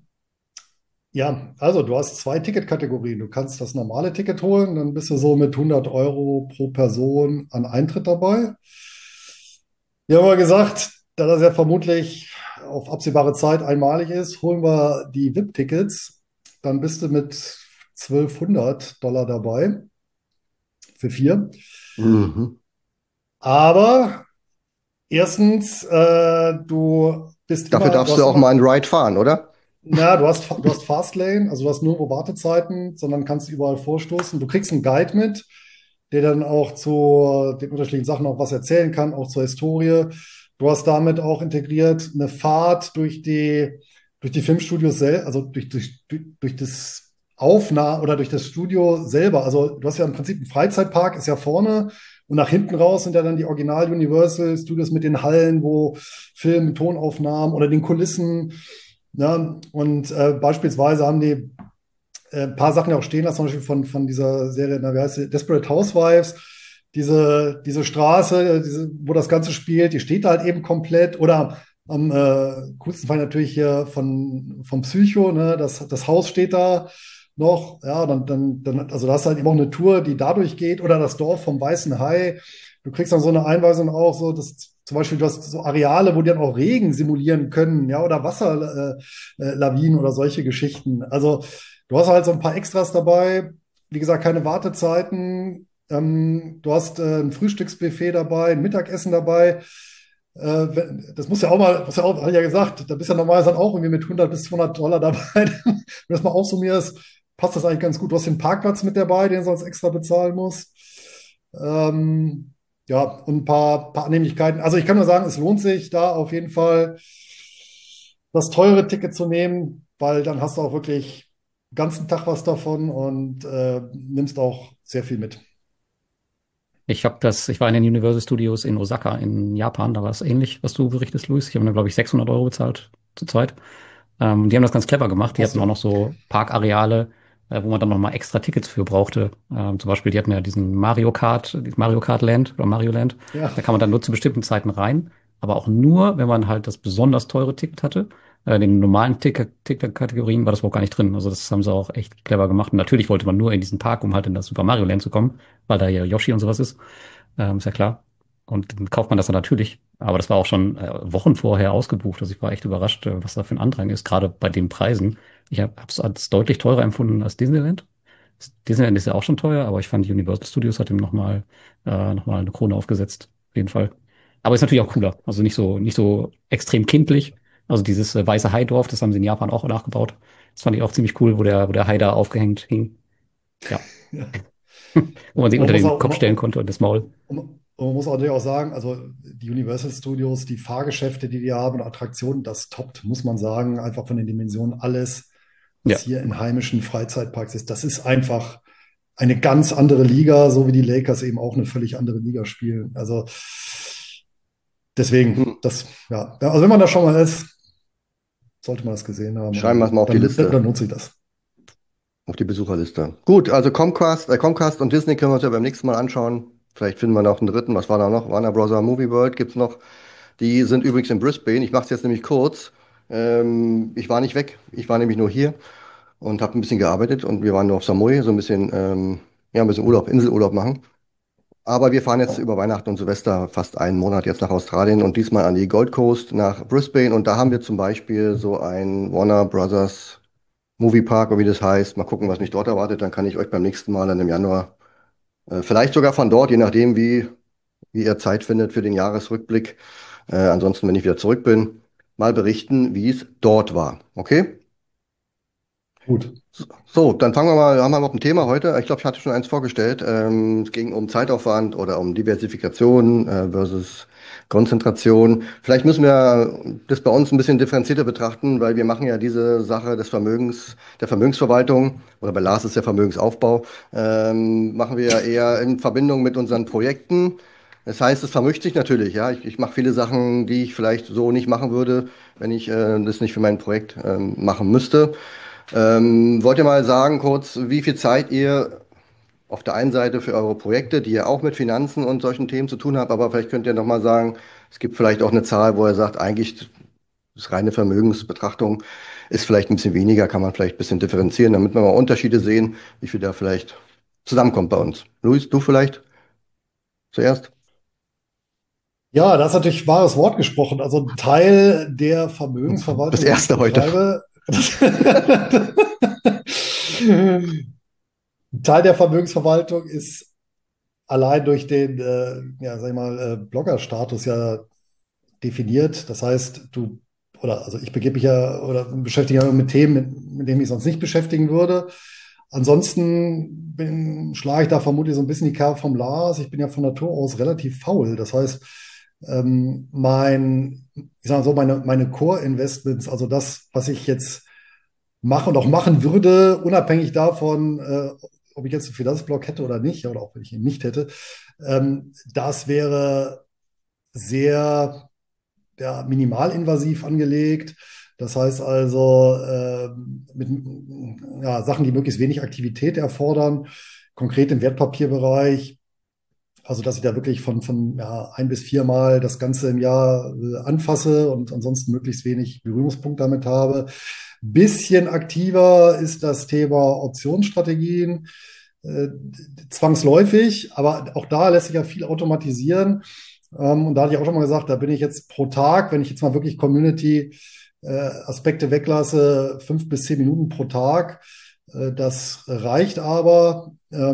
Ja, also du hast zwei Ticketkategorien. Du kannst das normale Ticket holen, dann bist du so mit 100 € pro Person an Eintritt dabei. Wir haben aber gesagt, da das ja vermutlich auf absehbare Zeit einmalig ist, holen wir die VIP-Tickets. Dann bist du mit 1200 $ dabei für vier. Mhm. Aber erstens, du bist Dafür immer, du darfst du hast auch mal immer, einen Ride fahren, oder? na, du hast Fastlane, also du hast nirgendwo Wartezeiten, sondern kannst überall vorstoßen. Du kriegst einen Guide mit, der dann auch zu den unterschiedlichen Sachen auch was erzählen kann, auch zur Historie. Du hast damit auch integriert eine Fahrt durch die Filmstudios selbst, also durch das oder durch das Studio selber. Also du hast ja im Prinzip einen Freizeitpark, ist ja vorne. Und nach hinten raus sind ja dann die Original Universal Studios mit den Hallen, wo Film, Tonaufnahmen oder den Kulissen. Ja, und beispielsweise haben die ein paar Sachen ja auch stehen lassen, zum Beispiel von dieser Serie, na, wie heißt sie, Desperate Housewives. Diese Straße, wo das Ganze spielt, die steht da halt eben komplett. Oder am coolsten Fall natürlich hier vom Psycho, ne? Das Haus steht da noch. Ja, also da hast du halt eben auch eine Tour, die dadurch geht. Oder das Dorf vom Weißen Hai. Du kriegst dann so eine Einweisung auch so, dass zum Beispiel, du hast so Areale, wo die dann auch Regen simulieren können, ja, oder Wasserlawinen oder solche Geschichten. Also du hast halt so ein paar Extras dabei. Wie gesagt, keine Wartezeiten. Du hast ein Frühstücksbuffet dabei, ein Mittagessen dabei. Das habe ich ja gesagt, da bist du ja normalerweise dann auch irgendwie mit 100 bis 200 $ dabei. Wenn du das mal aufsummierst, passt das eigentlich ganz gut. Du hast den Parkplatz mit dabei, den du sonst extra bezahlen musst. Ähm, ja, und ein paar Annehmlichkeiten. Also ich kann nur sagen, es lohnt sich da auf jeden Fall das teure Ticket zu nehmen, weil dann hast du auch wirklich den ganzen Tag was davon und nimmst auch sehr viel mit. Ich war in den Universal Studios in Osaka in Japan, da war es ähnlich, was du berichtest, Luis. Ich habe da, glaube ich, 600 € bezahlt zu zweit. Die haben das ganz clever gemacht. Die Hast hatten auch noch du. so Parkareale, wo man dann noch mal extra Tickets für brauchte. Zum Beispiel, die hatten ja dieses Mario Kart Land oder Mario Land. Ja, Da kann man dann nur zu bestimmten Zeiten rein, aber auch nur, wenn man halt das besonders teure Ticket hatte. In den normalen Ticket-Kategorien war das überhaupt gar nicht drin. Also das haben sie auch echt clever gemacht. Und natürlich wollte man nur in diesen Park, um halt in das Super Mario Land zu kommen, weil da ja Yoshi und sowas ist. Ist ja klar. Und dann kauft man das dann natürlich. Aber das war auch schon Wochen vorher ausgebucht. Also ich war echt überrascht, was da für ein Andrang ist, gerade bei den Preisen. Ich habe es als deutlich teurer empfunden als Disneyland. Disneyland ist ja auch schon teuer, aber ich fand Universal Studios hat ihm noch mal eine Krone aufgesetzt. Auf jeden Fall. Aber ist natürlich auch cooler. Also nicht so extrem kindlich. Also dieses weiße Hai-Dorf, das haben sie in Japan auch nachgebaut. Das fand ich auch ziemlich cool, wo der Hai da aufgehängt hing. Ja. ja. Wo man Und sich man unter muss den auch, Kopf stellen konnte und das Maul. man muss auch natürlich auch sagen, also die Universal Studios, die Fahrgeschäfte, die haben, und Attraktionen, das toppt, muss man sagen, einfach von den Dimensionen alles, was Ja. hier in heimischen Freizeitparks ist. Das ist einfach eine ganz andere Liga, so wie die Lakers eben auch eine völlig andere Liga spielen. Also Hm. deswegen, ja, also wenn man da schon mal ist, sollte man das gesehen haben und Schreiben wir es mal auf die dann Liste, nutze ich das. auf die Besucherliste. Gut, also Comcast und Disney können wir uns ja beim nächsten Mal anschauen. Vielleicht finden wir noch einen dritten. Was war da noch? Warner Bros. Movie World gibt's noch. Die sind übrigens in Brisbane. Ich mache es jetzt nämlich kurz. Ich war nicht weg. Ich war nämlich nur hier und habe ein bisschen gearbeitet und wir waren nur auf Samui, so ein bisschen, ja, ein bisschen Urlaub, Inselurlaub machen. Aber wir fahren jetzt über Weihnachten und Silvester fast einen Monat jetzt nach Australien und diesmal an die Gold Coast nach Brisbane. Und da haben wir zum Beispiel so ein Warner Brothers Movie Park, oder wie das heißt. Mal gucken, was mich dort erwartet. Dann kann ich euch beim nächsten Mal dann im Januar, vielleicht sogar von dort, je nachdem, wie ihr Zeit findet für den Jahresrückblick. Ansonsten, wenn ich wieder zurück bin, mal berichten, wie es dort war. Okay? Gut. So, dann fangen wir mal, haben wir noch ein Thema heute. Ich glaube, ich hatte schon eins vorgestellt. Es ging um Zeitaufwand oder um Diversifikation versus Konzentration. Vielleicht müssen wir das bei uns ein bisschen differenzierter betrachten, weil wir machen ja diese Sache des der Vermögensverwaltung oder bei Lars ist der Vermögensaufbau, machen wir ja eher in Verbindung mit unseren Projekten. Das heißt, es vermischt sich natürlich, ja. Ich mache viele Sachen, die ich vielleicht so nicht machen würde, wenn ich das nicht für mein Projekt machen müsste. Wollt ihr mal sagen kurz, wie viel Zeit ihr auf der einen Seite für eure Projekte, die ihr auch mit Finanzen und solchen Themen zu tun habt, aber vielleicht könnt ihr noch mal sagen, es gibt vielleicht auch eine Zahl, wo ihr sagt, eigentlich das reine Vermögensbetrachtung ist vielleicht ein bisschen weniger, kann man vielleicht ein bisschen differenzieren, damit wir mal Unterschiede sehen, wie viel da vielleicht zusammenkommt bei uns. Luis, du vielleicht zuerst? Ja, da ist natürlich wahres Wort gesprochen. Also ein Teil der Das Vermögensverwaltung, die ich erste heute. betreibe, ein Teil der Vermögensverwaltung ist allein durch den, ja, sag ich mal, Blogger-Status ja definiert. Das heißt, also ich begebe mich ja oder beschäftige mich mit Themen, mit denen ich sonst nicht beschäftigen würde. Ansonsten schlage ich da vermutlich so ein bisschen die Kerbe vom Lars. Ich bin ja von Natur aus relativ faul. Das heißt, ich sage mal so, meine Core-Investments, also das, was ich jetzt mache und auch machen würde, unabhängig davon, ob ich jetzt einen Finanzblock hätte oder nicht, oder auch wenn ich ihn nicht hätte, das wäre sehr ja, minimalinvasiv angelegt. Das heißt also mit ja, Sachen, die möglichst wenig Aktivität erfordern, konkret im Wertpapierbereich. Also, dass ich da wirklich von ja, ein bis viermal das Ganze im Jahr anfasse und ansonsten möglichst wenig Berührungspunkt damit habe. Bisschen aktiver ist das Thema Optionsstrategien, äh, zwangsläufig, aber auch da lässt sich ja viel automatisieren. Und da hatte ich auch schon mal gesagt, da bin ich jetzt pro Tag, wenn ich jetzt mal wirklich Community-Aspekte weglasse, 5 bis 10 Minuten pro Tag. Das reicht aber.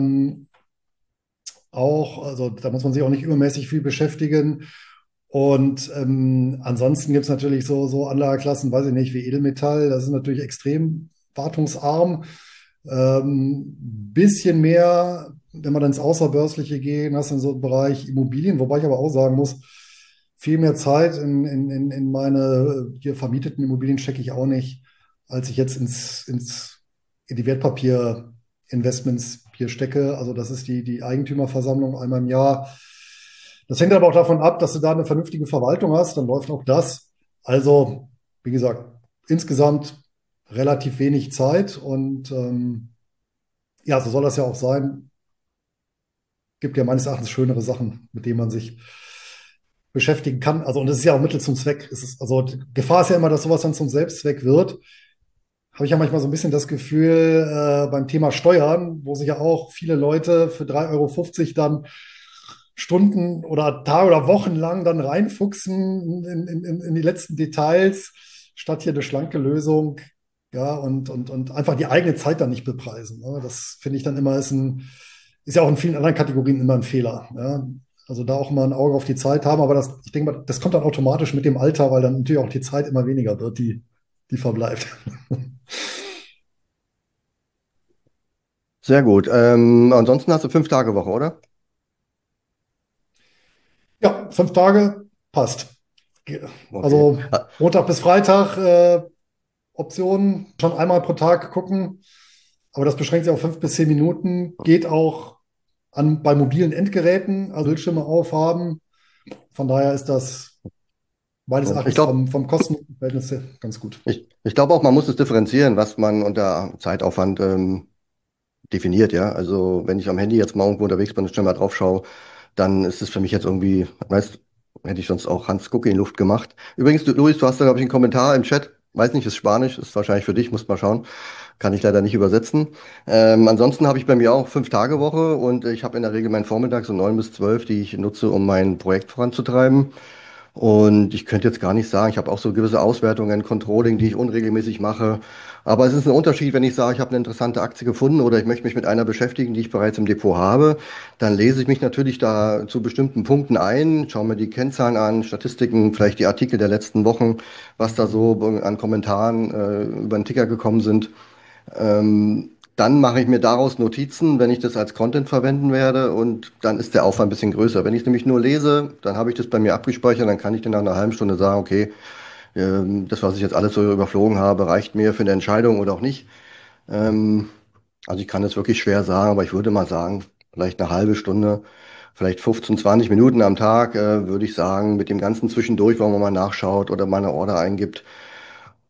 Auch, also da muss man sich auch nicht übermäßig viel beschäftigen. Und ansonsten gibt es natürlich so Anlageklassen, weiß ich nicht, wie Edelmetall, das ist natürlich extrem wartungsarm. Bisschen mehr, wenn wir dann ins Außerbörsliche gehen, hast du in so einen Bereich Immobilien, wobei ich aber auch sagen muss, viel mehr Zeit in meine hier vermieteten Immobilien stecke ich auch nicht, als ich jetzt in die Wertpapierinvestments hier stecke. Also das ist die Eigentümerversammlung einmal im Jahr. Das hängt aber auch davon ab, dass du da eine vernünftige Verwaltung hast, dann läuft auch das. Also, wie gesagt, insgesamt relativ wenig Zeit und ja, so soll das ja auch sein. Gibt ja meines Erachtens schönere Sachen, mit denen man sich beschäftigen kann. Also, und es ist ja auch Mittel zum Zweck. Also, die Gefahr ist ja immer, dass sowas dann zum Selbstzweck wird. Habe ich ja manchmal so ein bisschen das Gefühl, beim Thema Steuern, wo sich ja auch viele Leute für 3,50 € dann Stunden oder Tage oder Wochen lang dann reinfuchsen in die letzten Details, statt hier eine schlanke Lösung, ja, und einfach die eigene Zeit dann nicht bepreisen. Ne? Das finde ich dann immer ist ja auch in vielen anderen Kategorien immer ein Fehler. Ja? Also da auch mal ein Auge auf die Zeit haben, aber ich denke mal, das kommt dann automatisch mit dem Alter, weil dann natürlich auch die Zeit immer weniger wird, die verbleibt. Sehr gut. Ansonsten hast du 5 Tage Woche, oder? Ja, 5 Tage passt. Okay. Also Montag bis Freitag Optionen schon einmal pro Tag gucken, aber das beschränkt sich auf 5 bis 10 Minuten. Geht auch bei mobilen Endgeräten, also Bildschirme aufhaben. Von daher ist das meines Ich Erachtens glaube, vom Kosten-Verhältnis her ganz gut. ich glaube auch, man muss es differenzieren, was man unter Zeitaufwand definiert, ja. Also wenn ich am Handy jetzt mal irgendwo unterwegs bin und schnell mal drauf schaue, dann ist es für mich jetzt irgendwie, weißt, hätte ich sonst auch Hans Gucke in Luft gemacht. Übrigens, Luis, du hast da, glaube ich, einen Kommentar im Chat. Weiß nicht, ist Spanisch, ist wahrscheinlich für dich, musst mal schauen. Kann ich leider nicht übersetzen. Ansonsten habe ich bei mir auch 5 Tage Woche und ich habe in der Regel meinen Vormittag so 9 bis 12, die ich nutze, um mein Projekt voranzutreiben. Und ich könnte jetzt gar nicht sagen, ich habe auch so gewisse Auswertungen, Controlling, die ich unregelmäßig mache. Aber es ist ein Unterschied, wenn ich sage, ich habe eine interessante Aktie gefunden oder ich möchte mich mit einer beschäftigen, die ich bereits im Depot habe, dann lese ich mich natürlich da zu bestimmten Punkten ein, schaue mir die Kennzahlen an, Statistiken, vielleicht die Artikel der letzten Wochen, was da so an Kommentaren über den Ticker gekommen sind. Dann mache ich mir daraus Notizen, wenn ich das als Content verwenden werde und dann ist der Aufwand ein bisschen größer. Wenn ich es nämlich nur lese, dann habe ich das bei mir abgespeichert, dann kann ich dann nach einer halben Stunde sagen, okay, das, was ich jetzt alles so überflogen habe, reicht mir für eine Entscheidung oder auch nicht. Ähm, also ich kann es wirklich schwer sagen, aber ich würde mal sagen, vielleicht eine halbe Stunde, vielleicht 15, 20 Minuten am Tag, würde ich sagen, mit dem ganzen zwischendurch, wo man mal nachschaut oder mal eine Order eingibt.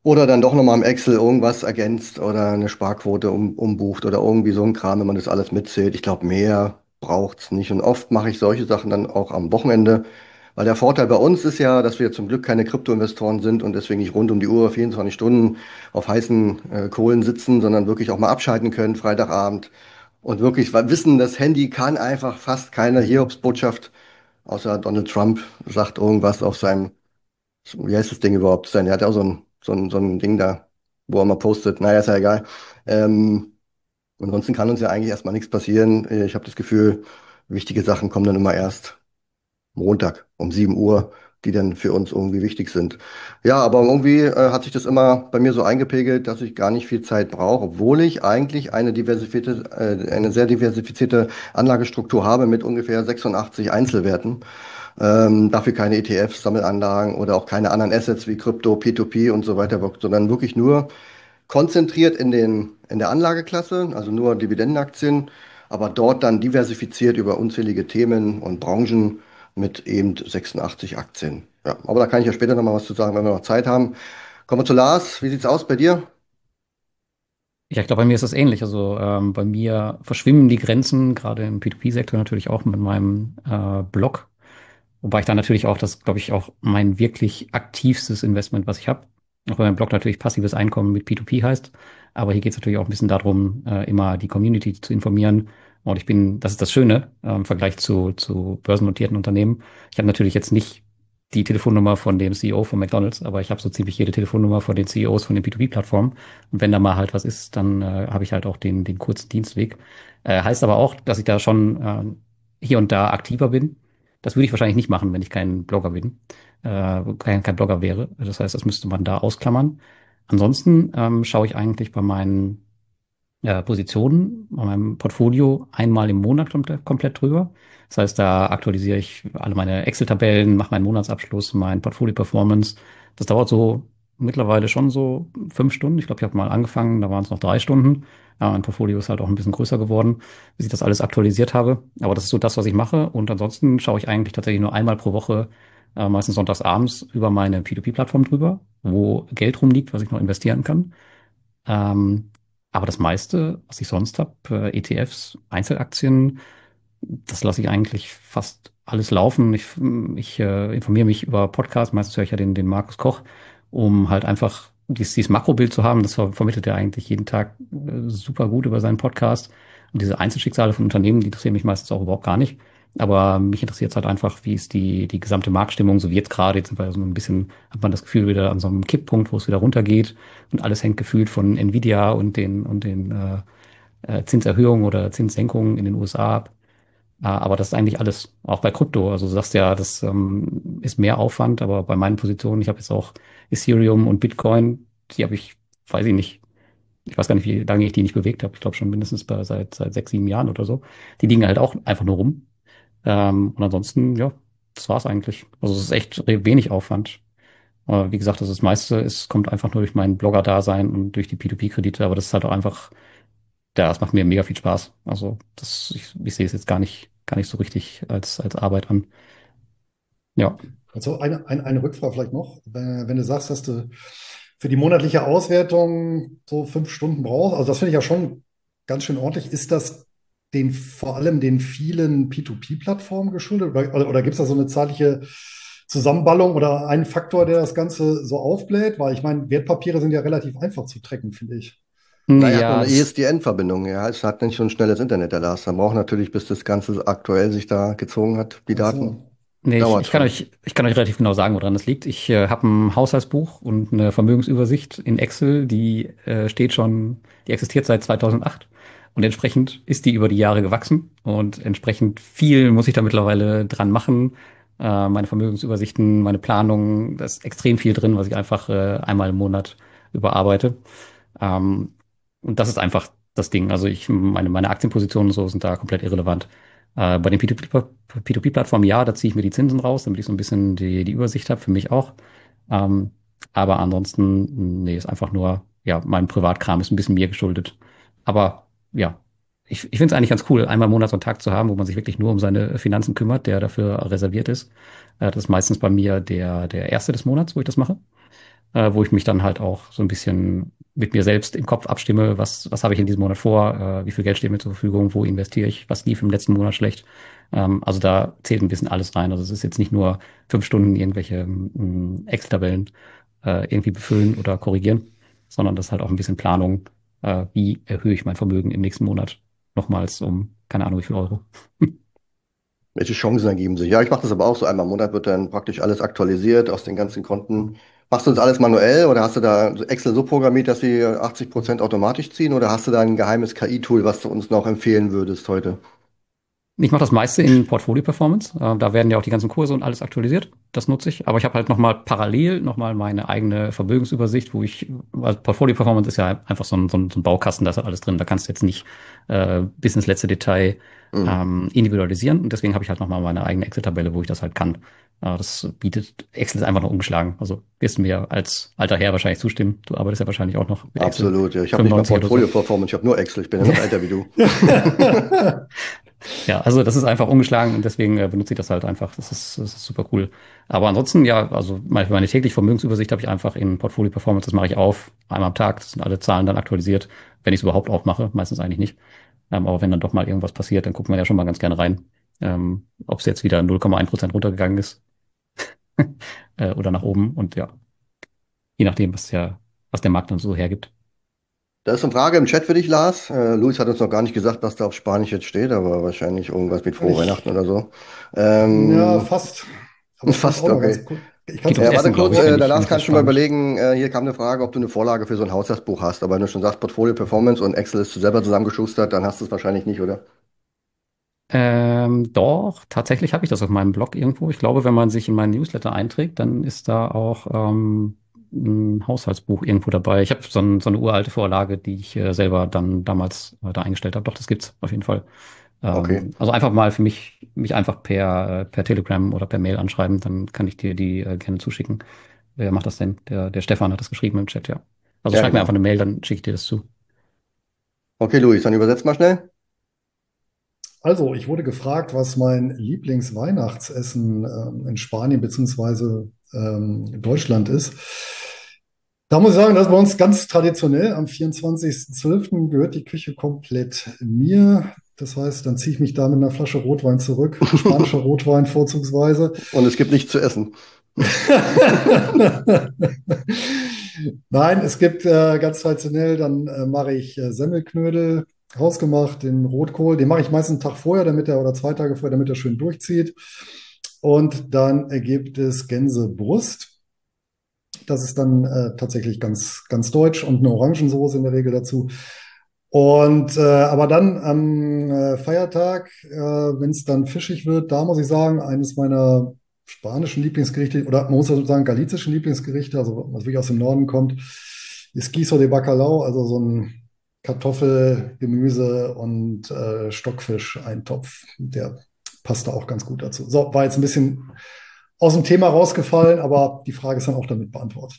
Oder dann doch nochmal im Excel irgendwas ergänzt oder eine Sparquote umbucht oder irgendwie so ein Kram, wenn man das alles mitzählt. Ich glaube, mehr braucht's nicht. Und oft mache ich solche Sachen dann auch am Wochenende, weil der Vorteil bei uns ist ja, dass wir zum Glück keine Kryptoinvestoren sind und deswegen nicht rund um die Uhr 24 Stunden auf heißen Kohlen sitzen, sondern wirklich auch mal abschalten können, Freitagabend. Und wirklich wissen, das Handy kann einfach fast keine Hiobsbotschaft, außer Donald Trump sagt irgendwas auf seinem, wie heißt das Ding überhaupt? Sein, er hat ja auch so ein Ding da, wo er mal postet. Naja, ist ja egal. Ansonsten kann uns ja eigentlich erstmal nichts passieren. Ich habe das Gefühl, wichtige Sachen kommen dann immer erst Montag um 7 Uhr, die dann für uns irgendwie wichtig sind. Ja, aber irgendwie hat sich das immer bei mir so eingepegelt, dass ich gar nicht viel Zeit brauche, obwohl ich eigentlich eine sehr diversifizierte Anlagestruktur habe mit ungefähr 86 Einzelwerten. Dafür keine ETFs, Sammelanlagen oder auch keine anderen Assets wie Krypto, P2P und so weiter, sondern wirklich nur konzentriert in der Anlageklasse, also nur Dividendenaktien, aber dort dann diversifiziert über unzählige Themen und Branchen mit eben 86 Aktien. Ja, aber da kann ich ja später nochmal was zu sagen, wenn wir noch Zeit haben. Kommen wir zu Lars. Wie sieht's aus bei dir? Ja, ich glaube, bei mir ist das ähnlich. Also bei mir verschwimmen die Grenzen, gerade im P2P-Sektor natürlich auch mit meinem Blog. Wobei ich da natürlich auch, das glaube ich auch mein wirklich aktivstes Investment, was ich habe. Auch wenn mein Blog natürlich passives Einkommen mit P2P heißt. Aber hier geht es natürlich auch ein bisschen darum, immer die Community zu informieren. Und ich bin, das ist das Schöne im Vergleich zu börsennotierten Unternehmen. Ich habe natürlich jetzt nicht die Telefonnummer von dem CEO von McDonald's, aber ich habe so ziemlich jede Telefonnummer von den CEOs von den P2P-Plattformen. Und wenn da mal halt was ist, dann habe ich halt auch den kurzen Dienstweg. Heißt aber auch, dass ich da schon hier und da aktiver bin. Das würde ich wahrscheinlich nicht machen, wenn ich kein Blogger bin, kein Blogger wäre. Das heißt, das müsste man da ausklammern. Ansonsten schaue ich eigentlich bei meinen Positionen, bei meinem Portfolio einmal im Monat komplett drüber. Das heißt, da aktualisiere ich alle meine Excel-Tabellen, mache meinen Monatsabschluss, mein Portfolio-Performance. Das dauert so mittlerweile schon so 5 Stunden. Ich glaube, ich habe mal angefangen, da waren es noch 3 Stunden. Mein Portfolio ist halt auch ein bisschen größer geworden, bis ich das alles aktualisiert habe. Aber das ist so das, was ich mache. Und ansonsten schaue ich eigentlich tatsächlich nur einmal pro Woche, meistens sonntags abends, über meine P2P-Plattform drüber, wo Geld rumliegt, was ich noch investieren kann. Ähm, aber das meiste, was ich sonst habe, ETFs, Einzelaktien, das lasse ich eigentlich fast alles laufen. Ich informiere mich über Podcasts, meistens höre ich ja den Markus Koch, um halt einfach dieses Makrobild zu haben. Das vermittelt er eigentlich jeden Tag super gut über seinen Podcast. Und diese Einzelschicksale von Unternehmen, die interessieren mich meistens auch überhaupt gar nicht. Aber mich interessiert es halt einfach, wie ist die gesamte Marktstimmung, so wie jetzt gerade. Jetzt sind wir so ein bisschen, hat man das Gefühl, wieder an so einem Kipppunkt, wo es wieder runtergeht. Und alles hängt gefühlt von Nvidia und den Zinserhöhungen oder Zinssenkungen in den USA ab. Aber das ist eigentlich alles, auch bei Krypto. Also du sagst ja, das ist mehr Aufwand, aber bei meinen Positionen, ich habe jetzt auch Ethereum und Bitcoin, die habe ich, weiß ich nicht, ich weiß gar nicht, wie lange ich die nicht bewegt habe. Ich glaube schon mindestens seit 6, 7 Jahren oder so. Die liegen halt auch einfach nur rum. Und ansonsten, ja, das war's eigentlich. Also es ist echt wenig Aufwand. Wie gesagt, das meiste kommt einfach nur durch mein Blogger-Dasein und durch die P2P-Kredite, aber das ist halt auch einfach, ja, das macht mir mega viel Spaß. Also ich sehe es jetzt gar nicht so richtig als Arbeit an. Ja. Also eine Rückfrage vielleicht noch. Wenn du sagst, dass du für die monatliche Auswertung so 5 Stunden brauchst, also das finde ich ja schon ganz schön ordentlich. Ist das vor allem den vielen P2P-Plattformen geschuldet? Oder gibt es da so eine zeitliche Zusammenballung oder einen Faktor, der das Ganze so aufbläht? Weil ich meine, Wertpapiere sind ja relativ einfach zu tracken, finde ich. Na, er hat noch Ja, eine ESDN-Verbindung. Ja, es hat nicht so ein schnelles Internet, der Lars. Er braucht natürlich, bis das Ganze aktuell sich da gezogen hat, die Ach Daten. so. nee, Dauert schon. ich kann euch relativ genau sagen, woran das liegt. Ich habe ein Haushaltsbuch und eine Vermögensübersicht in Excel, die die existiert seit 2008. Und entsprechend ist die über die Jahre gewachsen. Und entsprechend viel muss ich da mittlerweile dran machen. Meine Vermögensübersichten, meine Planungen, da ist extrem viel drin, was ich einfach einmal im Monat überarbeite. Ähm, und das ist einfach das Ding. Also meine Aktienpositionen und so sind da komplett irrelevant. Bei den P2P-Plattformen, ja, da ziehe ich mir die Zinsen raus, damit ich so ein bisschen die Übersicht habe, für mich auch. Ähm, aber ansonsten, nee, ist einfach nur, ja, mein Privatkram ist ein bisschen mir geschuldet. Aber ja, ich finde es eigentlich ganz cool, einmal im Monat so einen Tag zu haben, wo man sich wirklich nur um seine Finanzen kümmert, der dafür reserviert ist. Das ist meistens bei mir der erste des Monats, wo ich das mache. wo ich mich dann halt auch so ein bisschen mit mir selbst im Kopf abstimme, was habe ich in diesem Monat vor, wie viel Geld steht mir zur Verfügung, wo investiere ich, was lief im letzten Monat schlecht. Also da zählt ein bisschen alles rein. Also es ist jetzt nicht nur 5 Stunden irgendwelche Excel-Tabellen irgendwie befüllen oder korrigieren, sondern das ist halt auch ein bisschen Planung, wie erhöhe ich mein Vermögen im nächsten Monat nochmals um, keine Ahnung, wie viel Euro. Welche Chancen ergeben sich? Ja, ich mache das aber auch so einmal im Monat wird dann praktisch alles aktualisiert aus den ganzen Konten. Machst du das alles manuell oder hast du da Excel so programmiert, dass sie 80% automatisch ziehen oder hast du da ein geheimes KI-Tool, was du uns noch empfehlen würdest heute? Ich mache das meiste in Portfolio Performance. Da werden ja auch die ganzen Kurse und alles aktualisiert. Das nutze ich. Aber ich habe halt nochmal parallel nochmal meine eigene Vermögensübersicht, also Portfolio Performance ist ja einfach so ein Baukasten, da ist halt alles drin. Da kannst du jetzt nicht bis ins letzte Detail Hm. individualisieren. Und deswegen habe ich halt nochmal meine eigene Excel-Tabelle, wo ich das halt kann. Das bietet, Excel ist einfach noch ungeschlagen. Also wirst du mir als alter Herr wahrscheinlich zustimmen. Du arbeitest ja wahrscheinlich auch noch mit Excel Absolut, ja. Ich habe nicht mal 95 oder so. Portfolio Performance, ich habe nur Excel. Ich bin ja noch älter wie du. Ja, also das ist einfach ungeschlagen und deswegen benutze ich das halt einfach. Das ist super cool. Aber ansonsten, ja, also meine tägliche Vermögensübersicht habe ich einfach in Portfolio Performance, das mache ich auf, einmal am Tag, das sind alle Zahlen dann aktualisiert, wenn ich es überhaupt aufmache, meistens eigentlich nicht. Aber wenn dann doch mal irgendwas passiert, dann gucken wir ja schon mal ganz gerne rein, ob es jetzt wieder 0,1% runtergegangen ist oder nach oben und ja, je nachdem, was der Markt dann so hergibt. Da ist eine Frage im Chat für dich, Lars. Luis hat uns noch gar nicht gesagt, was da auf Spanisch jetzt steht, aber wahrscheinlich irgendwas mit Frohe Weihnachten Ich, oder so. ja, Ähm, fast. Aber ich kann es fast, auch noch ganz okay. kurz. Ich kann es Geht auch ums Ja, ganz warte Essen, kurz glaube kurz, ich, vor. der Lars wenn ich kann das schon mal Spanisch. überlegen, hier kam eine Frage, ob du eine Vorlage für so ein Haushaltsbuch hast. Aber wenn du schon sagst, Portfolio Performance und Excel ist selber zusammengeschustert, dann hast du es wahrscheinlich nicht, oder? Doch, tatsächlich habe ich das auf meinem Blog irgendwo. Ich glaube, wenn man sich in meinen Newsletter einträgt, dann ist da auch ein Haushaltsbuch irgendwo dabei. Ich habe so eine uralte Vorlage, die ich selber dann damals da eingestellt habe. Doch, das gibt's auf jeden Fall. Okay. Also einfach mal für mich einfach per Telegram oder per Mail anschreiben, dann kann ich dir die gerne zuschicken. Wer macht das denn? Der Stefan hat das geschrieben im Chat, ja. Also Ja, schreib mir einfach genau. eine Mail, dann schicke ich dir das zu. Okay, Luis, dann übersetzt mal schnell. Also, ich wurde gefragt, was mein Lieblingsweihnachtsessen in Spanien beziehungsweise Deutschland ist. Da muss ich sagen, das ist bei uns ganz traditionell. Am 24.12. gehört die Küche komplett mir. Das heißt, dann ziehe ich mich da mit einer Flasche Rotwein zurück, spanischer Rotwein vorzugsweise. Und es gibt nichts zu essen. Nein, es gibt ganz traditionell, dann mache ich Semmelknödel, hausgemacht, den Rotkohl. Den mache ich meistens einen Tag vorher, damit er oder 2 Tage vorher, damit er schön durchzieht. Und dann gibt es Gänsebrust. Das ist dann tatsächlich ganz, ganz deutsch und eine Orangensoße in der Regel dazu. Und aber dann am Feiertag, wenn es dann fischig wird, da muss ich sagen, eines meiner spanischen Lieblingsgerichte oder man muss also sagen galizischen Lieblingsgerichte, also was wirklich aus dem Norden kommt, ist Guiso de Bacalao, also so ein Kartoffel, Gemüse und Stockfisch-Eintopf. Der passt da auch ganz gut dazu. So, war jetzt ein bisschen aus dem Thema rausgefallen, aber die Frage ist dann auch damit beantwortet.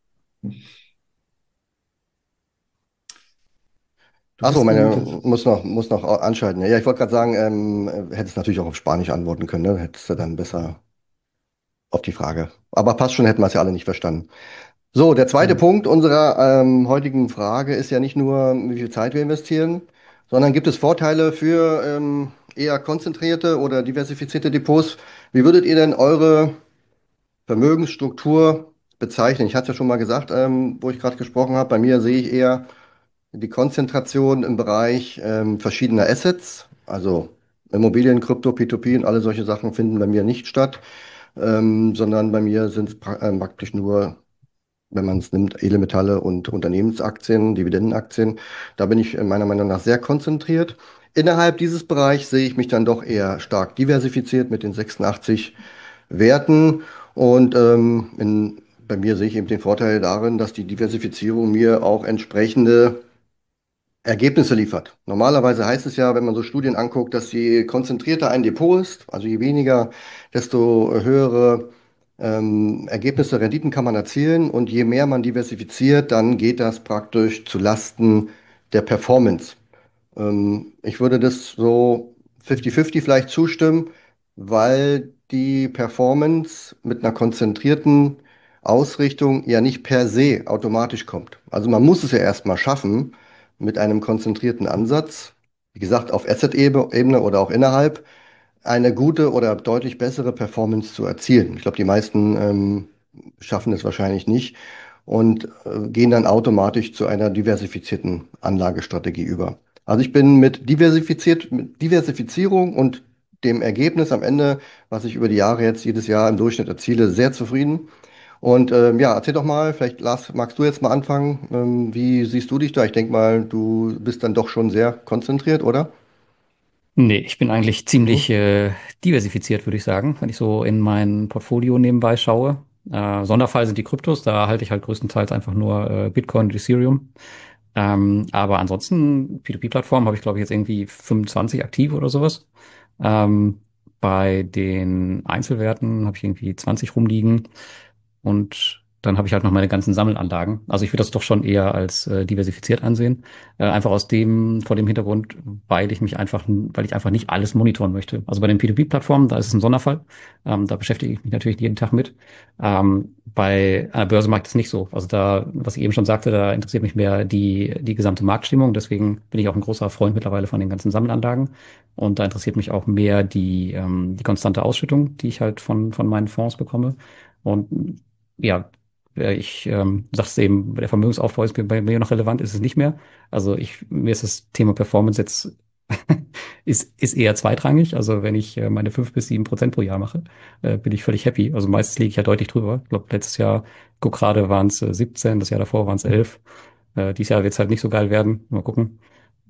Du Achso, bist meine gemutet. muss noch anschalten. Ja, ich wollte gerade sagen, hättest natürlich auch auf Spanisch antworten können, ne? Hättest du dann besser auf die Frage. Aber passt schon, hätten wir es ja alle nicht verstanden. So, der zweite Genau. Punkt unserer heutigen Frage ist ja nicht nur, wie viel Zeit wir investieren, sondern gibt es Vorteile für eher konzentrierte oder diversifizierte Depots? Wie würdet ihr denn eure Vermögensstruktur bezeichnen? Ich hatte es ja schon mal gesagt, wo ich gerade gesprochen habe. Bei mir sehe ich eher die Konzentration im Bereich verschiedener Assets, also Immobilien, Krypto, P2P und alle solche Sachen finden bei mir nicht statt, sondern bei mir sind es praktisch nur, wenn man es nimmt, Edelmetalle und Unternehmensaktien, Dividendenaktien. Da bin ich meiner Meinung nach sehr konzentriert. Innerhalb dieses Bereichs sehe ich mich dann doch eher stark diversifiziert mit den 86 Werten. Und bei mir sehe ich eben den Vorteil darin, dass die Diversifizierung mir auch entsprechende Ergebnisse liefert. Normalerweise heißt es ja, wenn man so Studien anguckt, dass je konzentrierter ein Depot ist, also je weniger, desto höhere Ergebnisse, Renditen kann man erzielen und je mehr man diversifiziert, dann geht das praktisch zu Lasten der Performance. Ich würde das so 50-50 vielleicht zustimmen, weil die Performance mit einer konzentrierten Ausrichtung ja nicht per se automatisch kommt. Also man muss es ja erstmal schaffen, mit einem konzentrierten Ansatz, wie gesagt, auf Asset-Ebene oder auch innerhalb, eine gute oder deutlich bessere Performance zu erzielen. Ich glaube, die meisten schaffen es wahrscheinlich nicht und gehen dann automatisch zu einer diversifizierten Anlagestrategie über. Also ich bin mit Diversifizierung und dem Ergebnis am Ende, was ich über die Jahre jetzt jedes Jahr im Durchschnitt erziele, sehr zufrieden. Und ja, erzähl doch mal, vielleicht Lars, magst du jetzt mal anfangen? Wie siehst du dich da? Ich denke mal, du bist dann doch schon sehr konzentriert, oder? Nee, ich bin eigentlich ziemlich Hm? diversifiziert, würde ich sagen, wenn ich so in mein Portfolio nebenbei schaue. Sonderfall sind die Kryptos, da halte ich halt größtenteils einfach nur Bitcoin und Ethereum. Aber ansonsten, P2P-Plattform habe ich, glaube ich, jetzt irgendwie 25 aktiv oder sowas. Ähm, bei den Einzelwerten habe ich irgendwie 20 rumliegen. Und dann habe ich halt noch meine ganzen Sammelanlagen. Also ich würde das doch schon eher als diversifiziert ansehen. Einfach vor dem Hintergrund, weil ich einfach nicht alles monitoren möchte. Also bei den P2P-Plattformen, da ist es ein Sonderfall. Da beschäftige ich mich natürlich jeden Tag mit. Bei einer Börse mache ich das nicht so. Also da, was ich eben schon sagte, da interessiert mich mehr die gesamte Marktstimmung. Deswegen bin ich auch ein großer Freund mittlerweile von den ganzen Sammelanlagen. Und da interessiert mich auch mehr die konstante Ausschüttung, die ich halt von meinen Fonds bekomme. Und ja, ich sag's eben, der Vermögensaufbau ist bei mir noch relevant, ist es nicht mehr. Also mir ist das Thema Performance jetzt ist eher zweitrangig. Also wenn ich meine 5 bis 7% pro Jahr mache, bin ich völlig happy. Also meistens liege ich ja deutlich drüber. Ich glaube, letztes Jahr, guck gerade, waren es 17, das Jahr davor waren es 11. Dieses Jahr wird es halt nicht so geil werden. Mal gucken.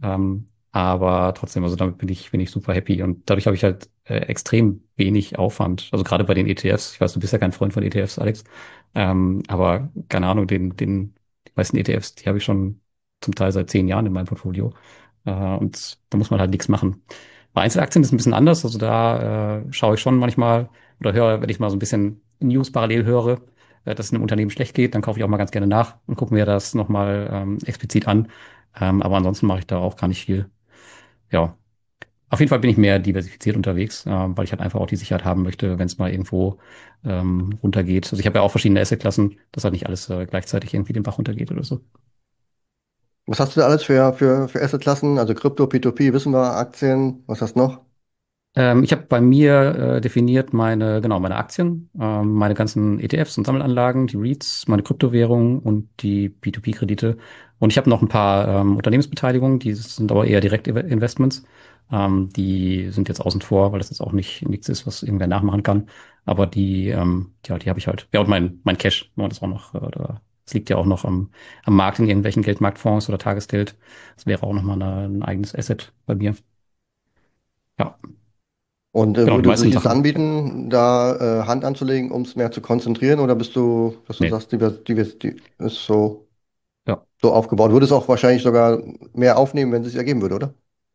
Aber trotzdem, also damit bin ich super happy. Und dadurch habe ich halt extrem wenig Aufwand. Also gerade bei den ETFs. Ich weiß, du bist ja kein Freund von ETFs, Alex. Aber keine Ahnung, die meisten ETFs, die habe ich schon zum Teil seit 10 Jahren in meinem Portfolio. Und da muss man halt nichts machen. Bei Einzelaktien ist es ein bisschen anders. Also da schaue ich schon manchmal oder höre, wenn ich mal so ein bisschen News parallel höre, dass es einem Unternehmen schlecht geht, dann kaufe ich auch mal ganz gerne nach und gucke mir das nochmal explizit an. Aber ansonsten mache ich da auch gar nicht viel. Ja, auf jeden Fall bin ich mehr diversifiziert unterwegs, weil ich halt einfach auch die Sicherheit haben möchte, wenn es mal irgendwo runtergeht. Also ich habe ja auch verschiedene Assetklassen, dass halt nicht alles gleichzeitig irgendwie den Bach runtergeht oder so. Was hast du da alles für Assetklassen? Also Krypto, P2P, wissen wir, Aktien, was hast du noch? Ich habe bei mir definiert meine Aktien, meine ganzen ETFs und Sammelanlagen, die REITs, meine Kryptowährungen und die P2P-Kredite. Und ich habe noch ein paar Unternehmensbeteiligungen, die sind aber eher Direktinvestments. Die sind jetzt außen vor, weil das jetzt auch nichts ist, was irgendwer nachmachen kann. Aber die habe ich halt. Ja, und mein Cash, das auch noch, das liegt ja auch noch am Markt in irgendwelchen Geldmarktfonds oder Tagesgeld. Das wäre auch nochmal ein eigenes Asset bei mir. Ja, Und genau, die würde meisten sich es Sachen. anbieten, da Hand anzulegen, um es mehr zu konzentrieren? Oder bist du, dass du Nee. sagst, die ist Ja. so aufgebaut? Würde es auch wahrscheinlich sogar mehr aufnehmen, wenn es sich ergeben würde, oder?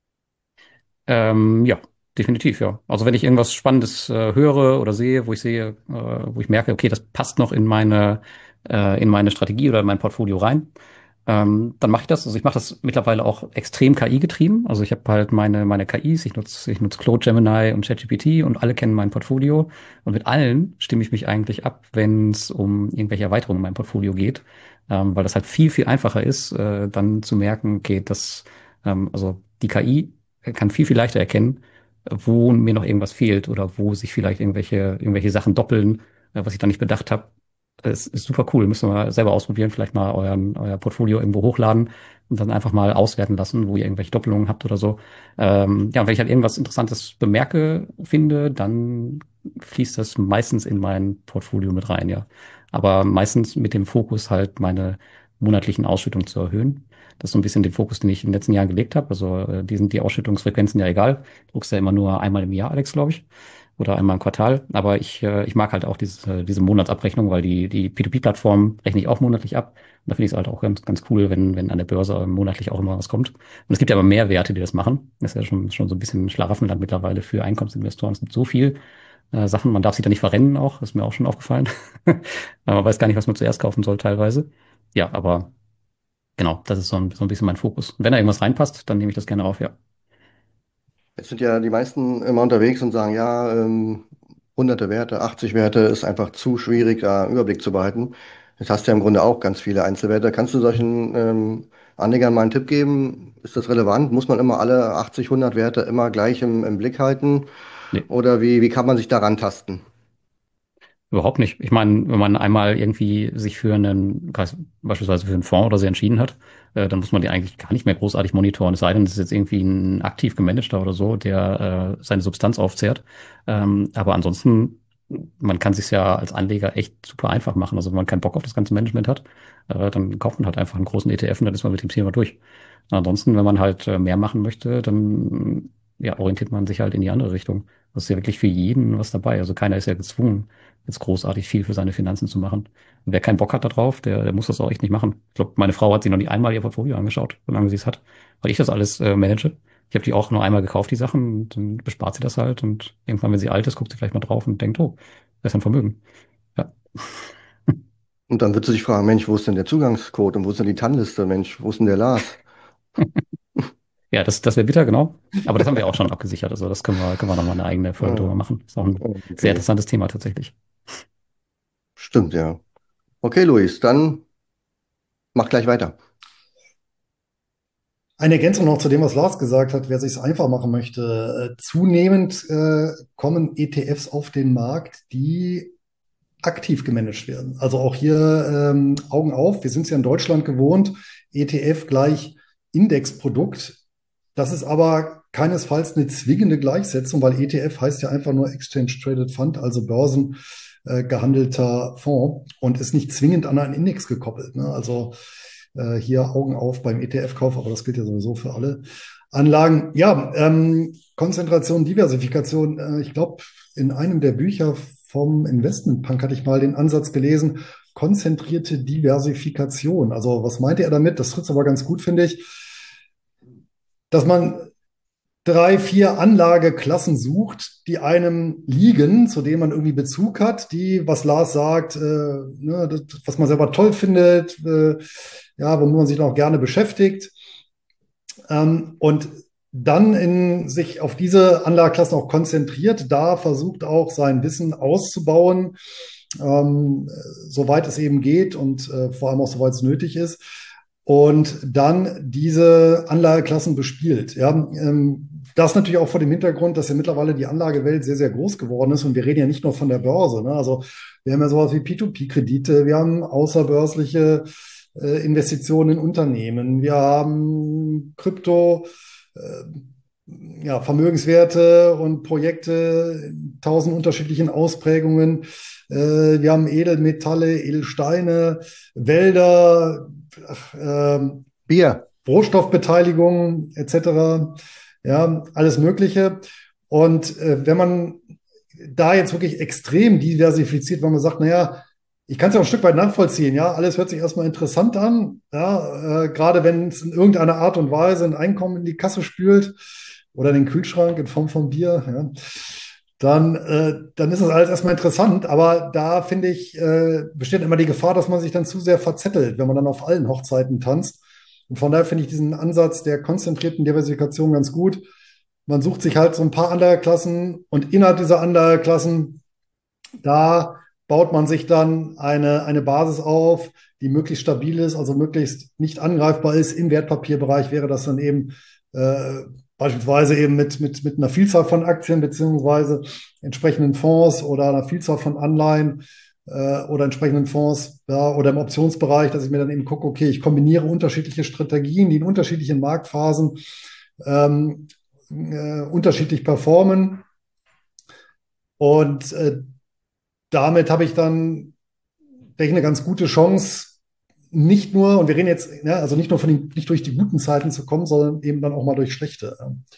Ja, definitiv, ja. Also wenn ich irgendwas Spannendes höre oder sehe, wo ich merke, okay, das passt noch in meine Strategie oder in mein Portfolio rein, dann mache ich das. Also ich mache das mittlerweile auch extrem KI-getrieben. Also ich habe halt meine KIs, ich nutze Claude, Gemini und ChatGPT und alle kennen mein Portfolio. Und mit allen stimme ich mich eigentlich ab, wenn es um irgendwelche Erweiterungen in meinem Portfolio geht. Weil das halt viel einfacher ist, dann zu merken, okay, also die KI kann viel leichter erkennen, wo mir noch irgendwas fehlt oder wo sich vielleicht irgendwelche Sachen doppeln, was ich da nicht bedacht habe. Es ist super cool. Müsst ihr mal selber ausprobieren, vielleicht mal euer Portfolio irgendwo hochladen und dann einfach mal auswerten lassen, wo ihr irgendwelche Doppelungen habt oder so. Ja, und wenn ich halt irgendwas Interessantes bemerke, finde, dann fließt das meistens in mein Portfolio mit rein, ja. Aber meistens mit dem Fokus halt meine monatlichen Ausschüttungen zu erhöhen. Das ist so ein bisschen den Fokus, den ich in den letzten Jahren gelegt habe. Also die sind die Ausschüttungsfrequenzen ja egal. Du druckst ja immer nur einmal im Jahr, Alex, glaube ich. Oder einmal im Quartal. Aber ich mag halt auch diese Monatsabrechnung, weil die P2P-Plattform rechne ich auch monatlich ab. Und da finde ich es halt auch ganz cool, wenn an der Börse monatlich auch immer was kommt. Und es gibt ja aber mehr Werte, die das machen. Das ist ja schon so ein bisschen Schlaraffenland mittlerweile für Einkommensinvestoren. Es gibt so viel Sachen. Man darf sich da nicht verrennen auch. Das ist mir auch schon aufgefallen. Man weiß gar nicht, was man zuerst kaufen soll teilweise. Ja, aber genau, das ist so ein bisschen mein Fokus. Und wenn da irgendwas reinpasst, dann nehme ich das gerne auf, ja. Jetzt sind ja die meisten immer unterwegs und sagen, ja, hunderte Werte, 80 Werte ist einfach zu schwierig, da einen Überblick zu behalten. Jetzt hast du ja im Grunde auch ganz viele Einzelwerte. Kannst du solchen Anlegern mal einen Tipp geben? Ist das relevant? Muss man immer alle 80, 100 Werte immer gleich im Blick halten? Nee, Oder wie kann man sich daran tasten? überhaupt nicht. Ich meine, wenn man einmal irgendwie sich für beispielsweise für einen Fonds oder so entschieden hat, dann muss man die eigentlich gar nicht mehr großartig monitoren. Es sei denn, es ist jetzt irgendwie ein aktiv gemanagter oder so, der seine Substanz aufzehrt. Aber ansonsten, man kann sich ja als Anleger echt super einfach machen. Also wenn man keinen Bock auf das ganze Management hat, dann kauft man halt einfach einen großen ETF und dann ist man mit dem Thema durch. Ansonsten, wenn man halt mehr machen möchte, dann ja, orientiert man sich halt in die andere Richtung. Das ist ja wirklich für jeden was dabei. Also keiner ist ja gezwungen, jetzt großartig viel für seine Finanzen zu machen. Und wer keinen Bock hat darauf, der muss das auch echt nicht machen. Ich glaube, meine Frau hat sich noch nie einmal ihr Portfolio angeschaut, solange sie es hat, weil ich das alles manage. Ich habe die auch nur einmal gekauft, die Sachen, und dann bespart sie das halt und irgendwann, wenn sie alt ist, guckt sie vielleicht mal drauf und denkt, oh, das ist ein Vermögen. Ja. Und dann wird sie sich fragen, Mensch, wo ist denn der Zugangscode und wo ist denn die TAN-Liste? Mensch, wo ist denn der Lars? Ja, das wäre bitter, genau. Aber das haben wir auch schon abgesichert. Also das können wir nochmal eine eigene Folge drüber Ah, machen. Ist auch ein sehr okay, interessantes Thema tatsächlich. stimmt, ja. Okay, Luis, dann mach gleich weiter. Eine Ergänzung noch zu dem, was Lars gesagt hat, wer sich es einfach machen möchte. Zunehmend kommen ETFs auf den Markt, die aktiv gemanagt werden. Also auch hier Augen auf. Wir sind es ja in Deutschland gewohnt, ETF gleich Indexprodukt. Das ist aber keinesfalls eine zwingende Gleichsetzung, weil ETF heißt ja einfach nur Exchange Traded Fund, also Börsen gehandelter Fonds und ist nicht zwingend an einen Index gekoppelt. Ne? Also hier Augen auf beim ETF-Kauf, aber das gilt ja sowieso für alle Anlagen. Ja, Konzentration, Diversifikation. Ich glaube, in einem der Bücher vom Investmentpunk hatte ich mal den Ansatz gelesen, konzentrierte Diversifikation. Also was meinte er damit? Das trifft aber ganz gut, finde ich, dass man drei, vier Anlageklassen sucht, die einem liegen, zu denen man irgendwie Bezug hat, die, was Lars sagt, ne, das, was man selber toll findet, ja, womit man sich noch gerne beschäftigt. Und dann sich auf diese Anlageklassen auch konzentriert, da versucht auch sein Wissen auszubauen, soweit es eben geht und vor allem auch soweit es nötig ist. Und dann diese Anlageklassen bespielt. Ja, das natürlich auch vor dem Hintergrund, dass ja mittlerweile die Anlagewelt sehr, sehr groß geworden ist. Und wir reden ja nicht nur von der Börse. Ne? Also wir haben ja sowas wie P2P-Kredite, wir haben außerbörsliche Investitionen in Unternehmen, wir haben Krypto, ja, Vermögenswerte und Projekte in tausend unterschiedlichen Ausprägungen. Wir haben Edelmetalle, Edelsteine, Wälder, Bier. Rohstoffbeteiligung etc. Ja, alles Mögliche. Und wenn man da jetzt wirklich extrem diversifiziert, wenn man sagt, naja, ich kann es ja auch ein Stück weit nachvollziehen, ja, alles hört sich erstmal interessant an, ja, gerade wenn es in irgendeiner Art und Weise ein Einkommen in die Kasse spült oder in den Kühlschrank in Form von Bier, ja, dann ist das alles erstmal interessant, aber da finde ich, besteht immer die Gefahr, dass man sich dann zu sehr verzettelt, wenn man dann auf allen Hochzeiten tanzt. Und von daher finde ich diesen Ansatz der konzentrierten Diversifikation ganz gut. Man sucht sich halt so ein paar Anlageklassen und innerhalb dieser Anlageklassen, da baut man sich dann eine Basis auf, die möglichst stabil ist, also möglichst nicht angreifbar ist. Im Wertpapierbereich wäre das dann eben beispielsweise eben mit einer Vielzahl von Aktien beziehungsweise entsprechenden Fonds oder einer Vielzahl von Anleihen oder entsprechenden Fonds, ja, oder im Optionsbereich, dass ich mir dann eben gucke, okay, ich kombiniere unterschiedliche Strategien, die in unterschiedlichen Marktphasen ähm, unterschiedlich performen. Und damit habe ich dann, denke ich, eine ganz gute Chance, nicht nur, und wir reden jetzt, ja, also nicht nur nicht durch die guten Zeiten zu kommen, sondern eben dann auch mal durch schlechte.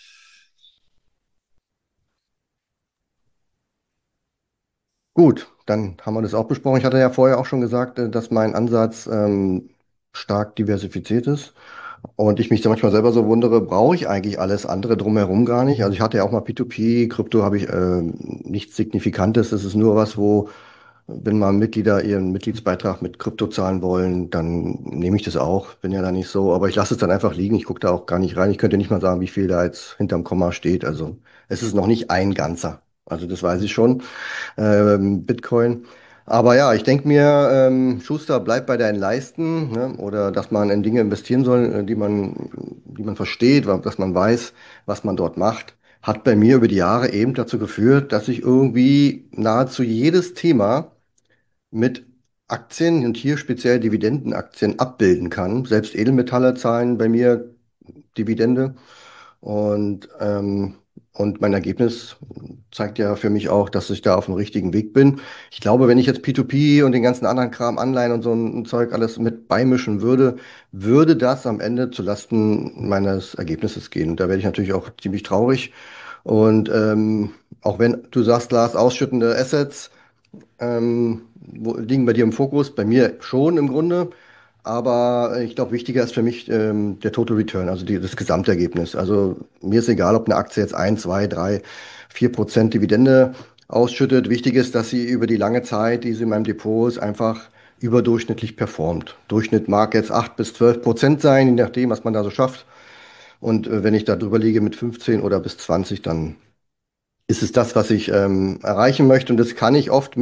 Gut, dann haben wir das auch besprochen. Ich hatte ja vorher auch schon gesagt, dass mein Ansatz stark diversifiziert ist. Und ich mich da manchmal selber so wundere, brauche ich eigentlich alles andere drumherum gar nicht? Also ich hatte ja auch mal P2P, Krypto habe ich nichts Signifikantes. Das ist nur was, wo, wenn mal Mitglieder ihren Mitgliedsbeitrag mit Krypto zahlen wollen, dann nehme ich das auch. Bin ja da nicht so, aber ich lasse es dann einfach liegen. Ich gucke da auch gar nicht rein. Ich könnte nicht mal sagen, wie viel da jetzt hinterm Komma steht. Also es ist noch nicht ein Ganzer. Also das weiß ich schon, Bitcoin. Aber ja, ich denke mir, Schuster, bleib bei deinen Leisten, ne? Oder dass man in Dinge investieren soll, die man versteht, dass man weiß, was man dort macht, hat bei mir über die Jahre eben dazu geführt, dass ich irgendwie nahezu jedes Thema mit Aktien und hier speziell Dividendenaktien abbilden kann. Selbst Edelmetalle zahlen bei mir Dividende. Und, ähm, und mein Ergebnis zeigt ja für mich auch, dass ich da auf dem richtigen Weg bin. Ich glaube, wenn ich jetzt P2P und den ganzen anderen Kram, Anleihen und so ein Zeug alles mit beimischen würde, würde das am Ende zulasten meines Ergebnisses gehen. Und da werde ich natürlich auch ziemlich traurig. Und auch wenn du sagst, Lars, ausschüttende Assets, liegen bei dir im Fokus, bei mir schon im Grunde. Aber ich glaube, wichtiger ist für mich der Total Return, also das Gesamtergebnis. Also mir ist egal, ob eine Aktie jetzt 1, 2, 3, 4% Dividende ausschüttet. Wichtig ist, dass sie über die lange Zeit, die sie in meinem Depot ist, einfach überdurchschnittlich performt. Durchschnitt mag jetzt 8 bis 12% sein, je nachdem, was man da so schafft. Und wenn ich da drüber liege mit 15 oder bis 20, dann ist es das, was ich erreichen möchte. Und das kann ich oft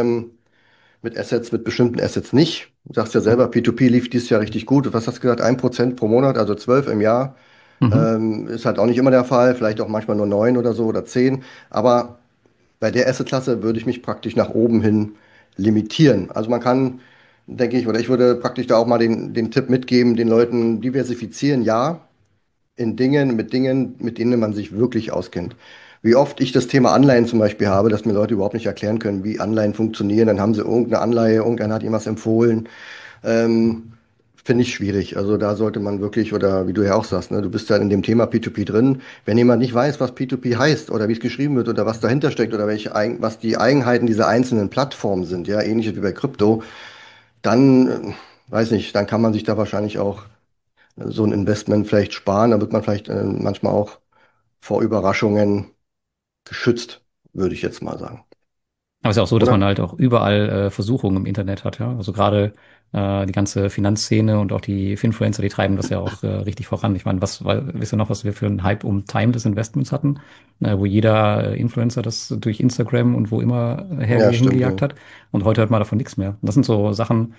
mit Assets, mit bestimmten Assets nicht. Du sagst ja selber, P2P lief dieses Jahr richtig gut. Was hast du gesagt? 1% pro Monat, also 12 im Jahr. Mhm. Ist halt auch nicht immer der Fall. Vielleicht auch manchmal nur 9 oder so oder 10. Aber bei der Assetklasse würde ich mich praktisch nach oben hin limitieren. Also man kann, denke ich, oder ich würde praktisch da auch mal den Tipp mitgeben, den Leuten diversifizieren, ja, in Dingen, mit denen man sich wirklich auskennt. Wie oft ich das Thema Anleihen zum Beispiel habe, dass mir Leute überhaupt nicht erklären können, wie Anleihen funktionieren. Dann haben sie irgendeine Anleihe, irgendeiner hat ihnen was empfohlen. Ähm, Finde ich schwierig. Also da sollte man wirklich, oder wie du ja auch sagst, ne, du bist ja in dem Thema P2P drin. Wenn jemand nicht weiß, was P2P heißt oder wie es geschrieben wird oder was dahinter steckt oder was die Eigenheiten dieser einzelnen Plattformen sind, ja, ähnlich wie bei Krypto, dann, weiß nicht, dann kann man sich da wahrscheinlich auch so ein Investment vielleicht sparen. Da wird man vielleicht manchmal auch vor Überraschungen geschützt, würde ich jetzt mal sagen. Aber es ist ja auch so, dass man Oder? halt auch überall Versuchungen im Internet hat, ja. Also gerade die ganze Finanzszene und auch die Finfluencer, die treiben das ja auch richtig voran. Ich meine, wisst ihr noch, was wir für einen Hype um Timeless Investments hatten, wo jeder Influencer das durch Instagram und wo immer Ja, stimmt, hingejagt ja. hat. Und heute hört man davon nichts mehr. Und das sind so Sachen,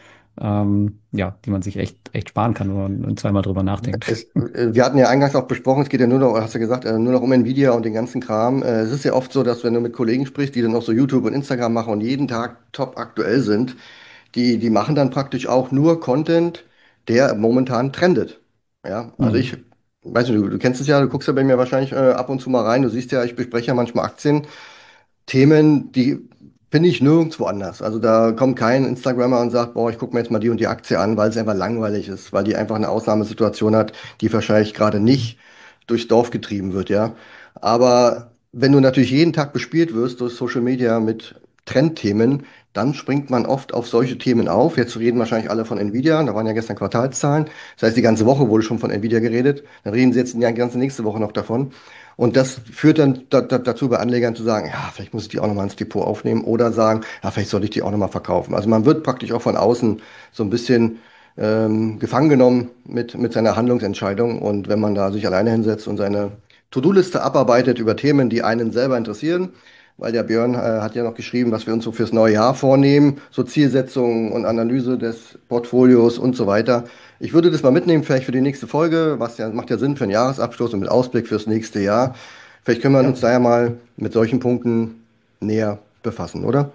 ja, die man sich echt sparen kann, wenn man zweimal drüber nachdenkt. Wir hatten ja eingangs auch besprochen, es geht ja nur noch, hast du gesagt, nur noch um Nvidia und den ganzen Kram. Es ist ja oft so, dass wenn du mit Kollegen sprichst, die dann auch so YouTube und Instagram machen und jeden Tag top aktuell sind, die machen dann praktisch auch nur Content, der momentan trendet. Ja, also Mhm. ich weiß nicht, du kennst es ja, du guckst ja bei mir wahrscheinlich ab und zu mal rein, du siehst ja, ich bespreche ja manchmal Aktien. Themen, die finde ich nirgendwo anders. Also da kommt kein Instagrammer und sagt, boah, ich gucke mir jetzt mal die und die Aktie an, weil es einfach langweilig ist, weil die einfach eine Ausnahmesituation hat, die wahrscheinlich gerade nicht durchs Dorf getrieben wird, ja. Aber wenn du natürlich jeden Tag bespielt wirst durch Social Media mit Trendthemen, dann springt man oft auf solche Themen auf. Jetzt reden wahrscheinlich alle von Nvidia, da waren ja gestern Quartalszahlen. Das heißt, die ganze Woche wurde schon von Nvidia geredet. Dann reden sie jetzt die ganze nächste Woche noch davon. Und das führt dann dazu bei Anlegern zu sagen, ja, vielleicht muss ich die auch nochmal ins Depot aufnehmen oder sagen, ja, vielleicht sollte ich die auch nochmal verkaufen. Also man wird praktisch auch von außen so ein bisschen gefangen genommen mit seiner Handlungsentscheidung. Und wenn man da sich alleine hinsetzt und seine To-Do-Liste abarbeitet über Themen, die einen selber interessieren, weil der Björn hat ja noch geschrieben, was wir uns so fürs neue Jahr vornehmen, so Zielsetzungen und Analyse des Portfolios und so weiter. Ich würde das mal mitnehmen, vielleicht für die nächste Folge, was ja macht ja Sinn für einen Jahresabschluss und mit Ausblick fürs nächste Jahr. Vielleicht können wir uns Ja, da ja mal mit solchen Punkten näher befassen, oder?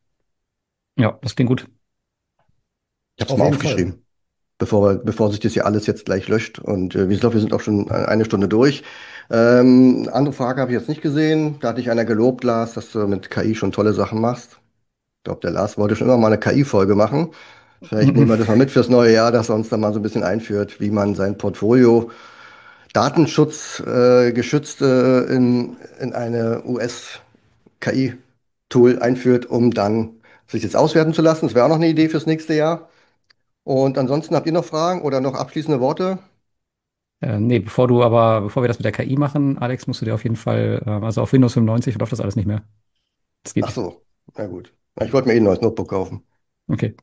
Ja, das klingt gut. Ich habe es auf mal jeden Fall. aufgeschrieben, bevor sich das hier alles jetzt gleich löscht. Und ich glaube, wir sind auch schon eine Stunde durch. Andere Frage habe ich jetzt nicht gesehen. Da hatte ich einer gelobt, Lars, dass du mit KI schon tolle Sachen machst. Ich glaube, der Lars wollte schon immer mal eine KI-Folge machen. Vielleicht nehmen wir das mal mit fürs neue Jahr, dass er uns da mal so ein bisschen einführt, wie man sein Portfolio Datenschutz geschützt in eine US-KI-Tool einführt, um dann sich das auswerten zu lassen. Das wäre auch noch eine Idee fürs nächste Jahr. Und ansonsten habt ihr noch Fragen oder noch abschließende Worte? Nee, bevor wir das mit der KI machen, Alex, musst du dir auf jeden Fall, also auf Windows 95 läuft das alles nicht mehr. Das geht Ach nicht. so, na gut. Ja, ich wollte mir eh ein neues Notebook kaufen. Okay.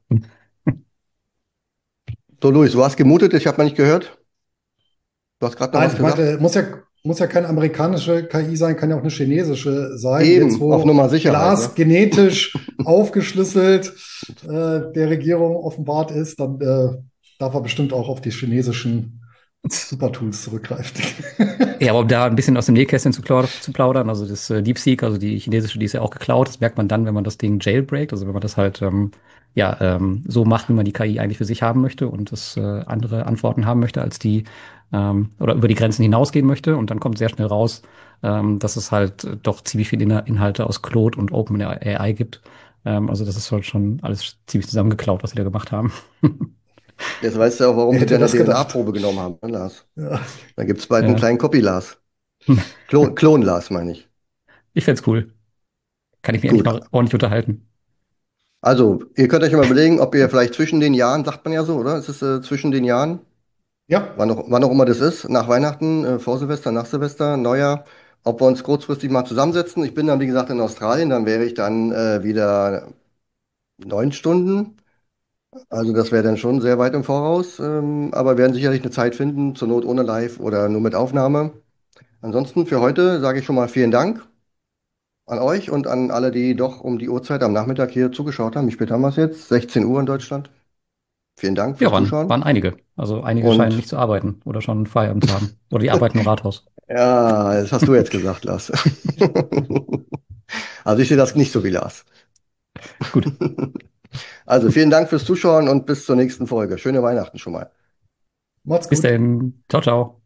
So, Luis, du hast gemutet, ich habe mal nicht gehört. Du hast gerade noch Nein, was ich gesagt. meinte, muss ja keine amerikanische KI sein, kann ja auch eine chinesische sein. Jetzt, Eben, auf wo Nummer sicher halt, Glas ne? genetisch aufgeschlüsselt der Regierung offenbart ist, dann darf er bestimmt auch auf die chinesischen Supertools zurückgreifen. Ja, aber um da ein bisschen aus dem Nähkästchen zu plaudern, also das DeepSeek, also die chinesische, die ist ja auch geklaut. Das merkt man dann, wenn man das Ding jailbreakt, also wenn man das halt so macht, wie man die KI eigentlich für sich haben möchte und das andere Antworten haben möchte, als die oder über die Grenzen hinausgehen möchte. Und dann kommt sehr schnell raus, dass es halt doch ziemlich viele Inhalte aus Claude und OpenAI gibt. Also das ist halt schon alles ziemlich zusammengeklaut, was sie da gemacht haben. Jetzt weißt du auch, warum Wer sie hätte deine das gedacht? DNA-Probe genommen haben, ne, Lars? Ja. Da gibt es bald einen Ja, kleinen Copy-Lars. Klon-Lars, meine ich. ich find's cool. Kann ich mich endlich Gut. mal ordentlich unterhalten. Also, ihr könnt euch mal überlegen, ob ihr vielleicht zwischen den Jahren, sagt man ja so, oder? Es ist zwischen den Jahren, Ja, wann auch immer das ist, nach Weihnachten, vor Silvester, nach Silvester, Neujahr, ob wir uns kurzfristig mal zusammensetzen. Ich bin dann, wie gesagt, in Australien, dann wäre ich dann wieder 9 Stunden. Also das wäre dann schon sehr weit im Voraus, aber werden sicherlich eine Zeit finden, zur Not ohne Live oder nur mit Aufnahme. Ansonsten für heute sage ich schon mal vielen Dank an euch und an alle, die doch um die Uhrzeit am Nachmittag hier zugeschaut haben. Wie spät haben wir es jetzt? 16 Uhr in Deutschland. Vielen Dank Ja, fürs Zuschauen. waren einige. Also einige scheinen Und nicht zu arbeiten oder schon Feierabend zu haben. Oder die arbeiten im Rathaus. ja, das hast du jetzt gesagt, Lars. Also ich sehe das nicht so wie Lars. Gut, Also vielen Dank fürs Zuschauen und bis zur nächsten Folge. Schöne Weihnachten schon mal. macht's bis gut. dann. Ciao, ciao.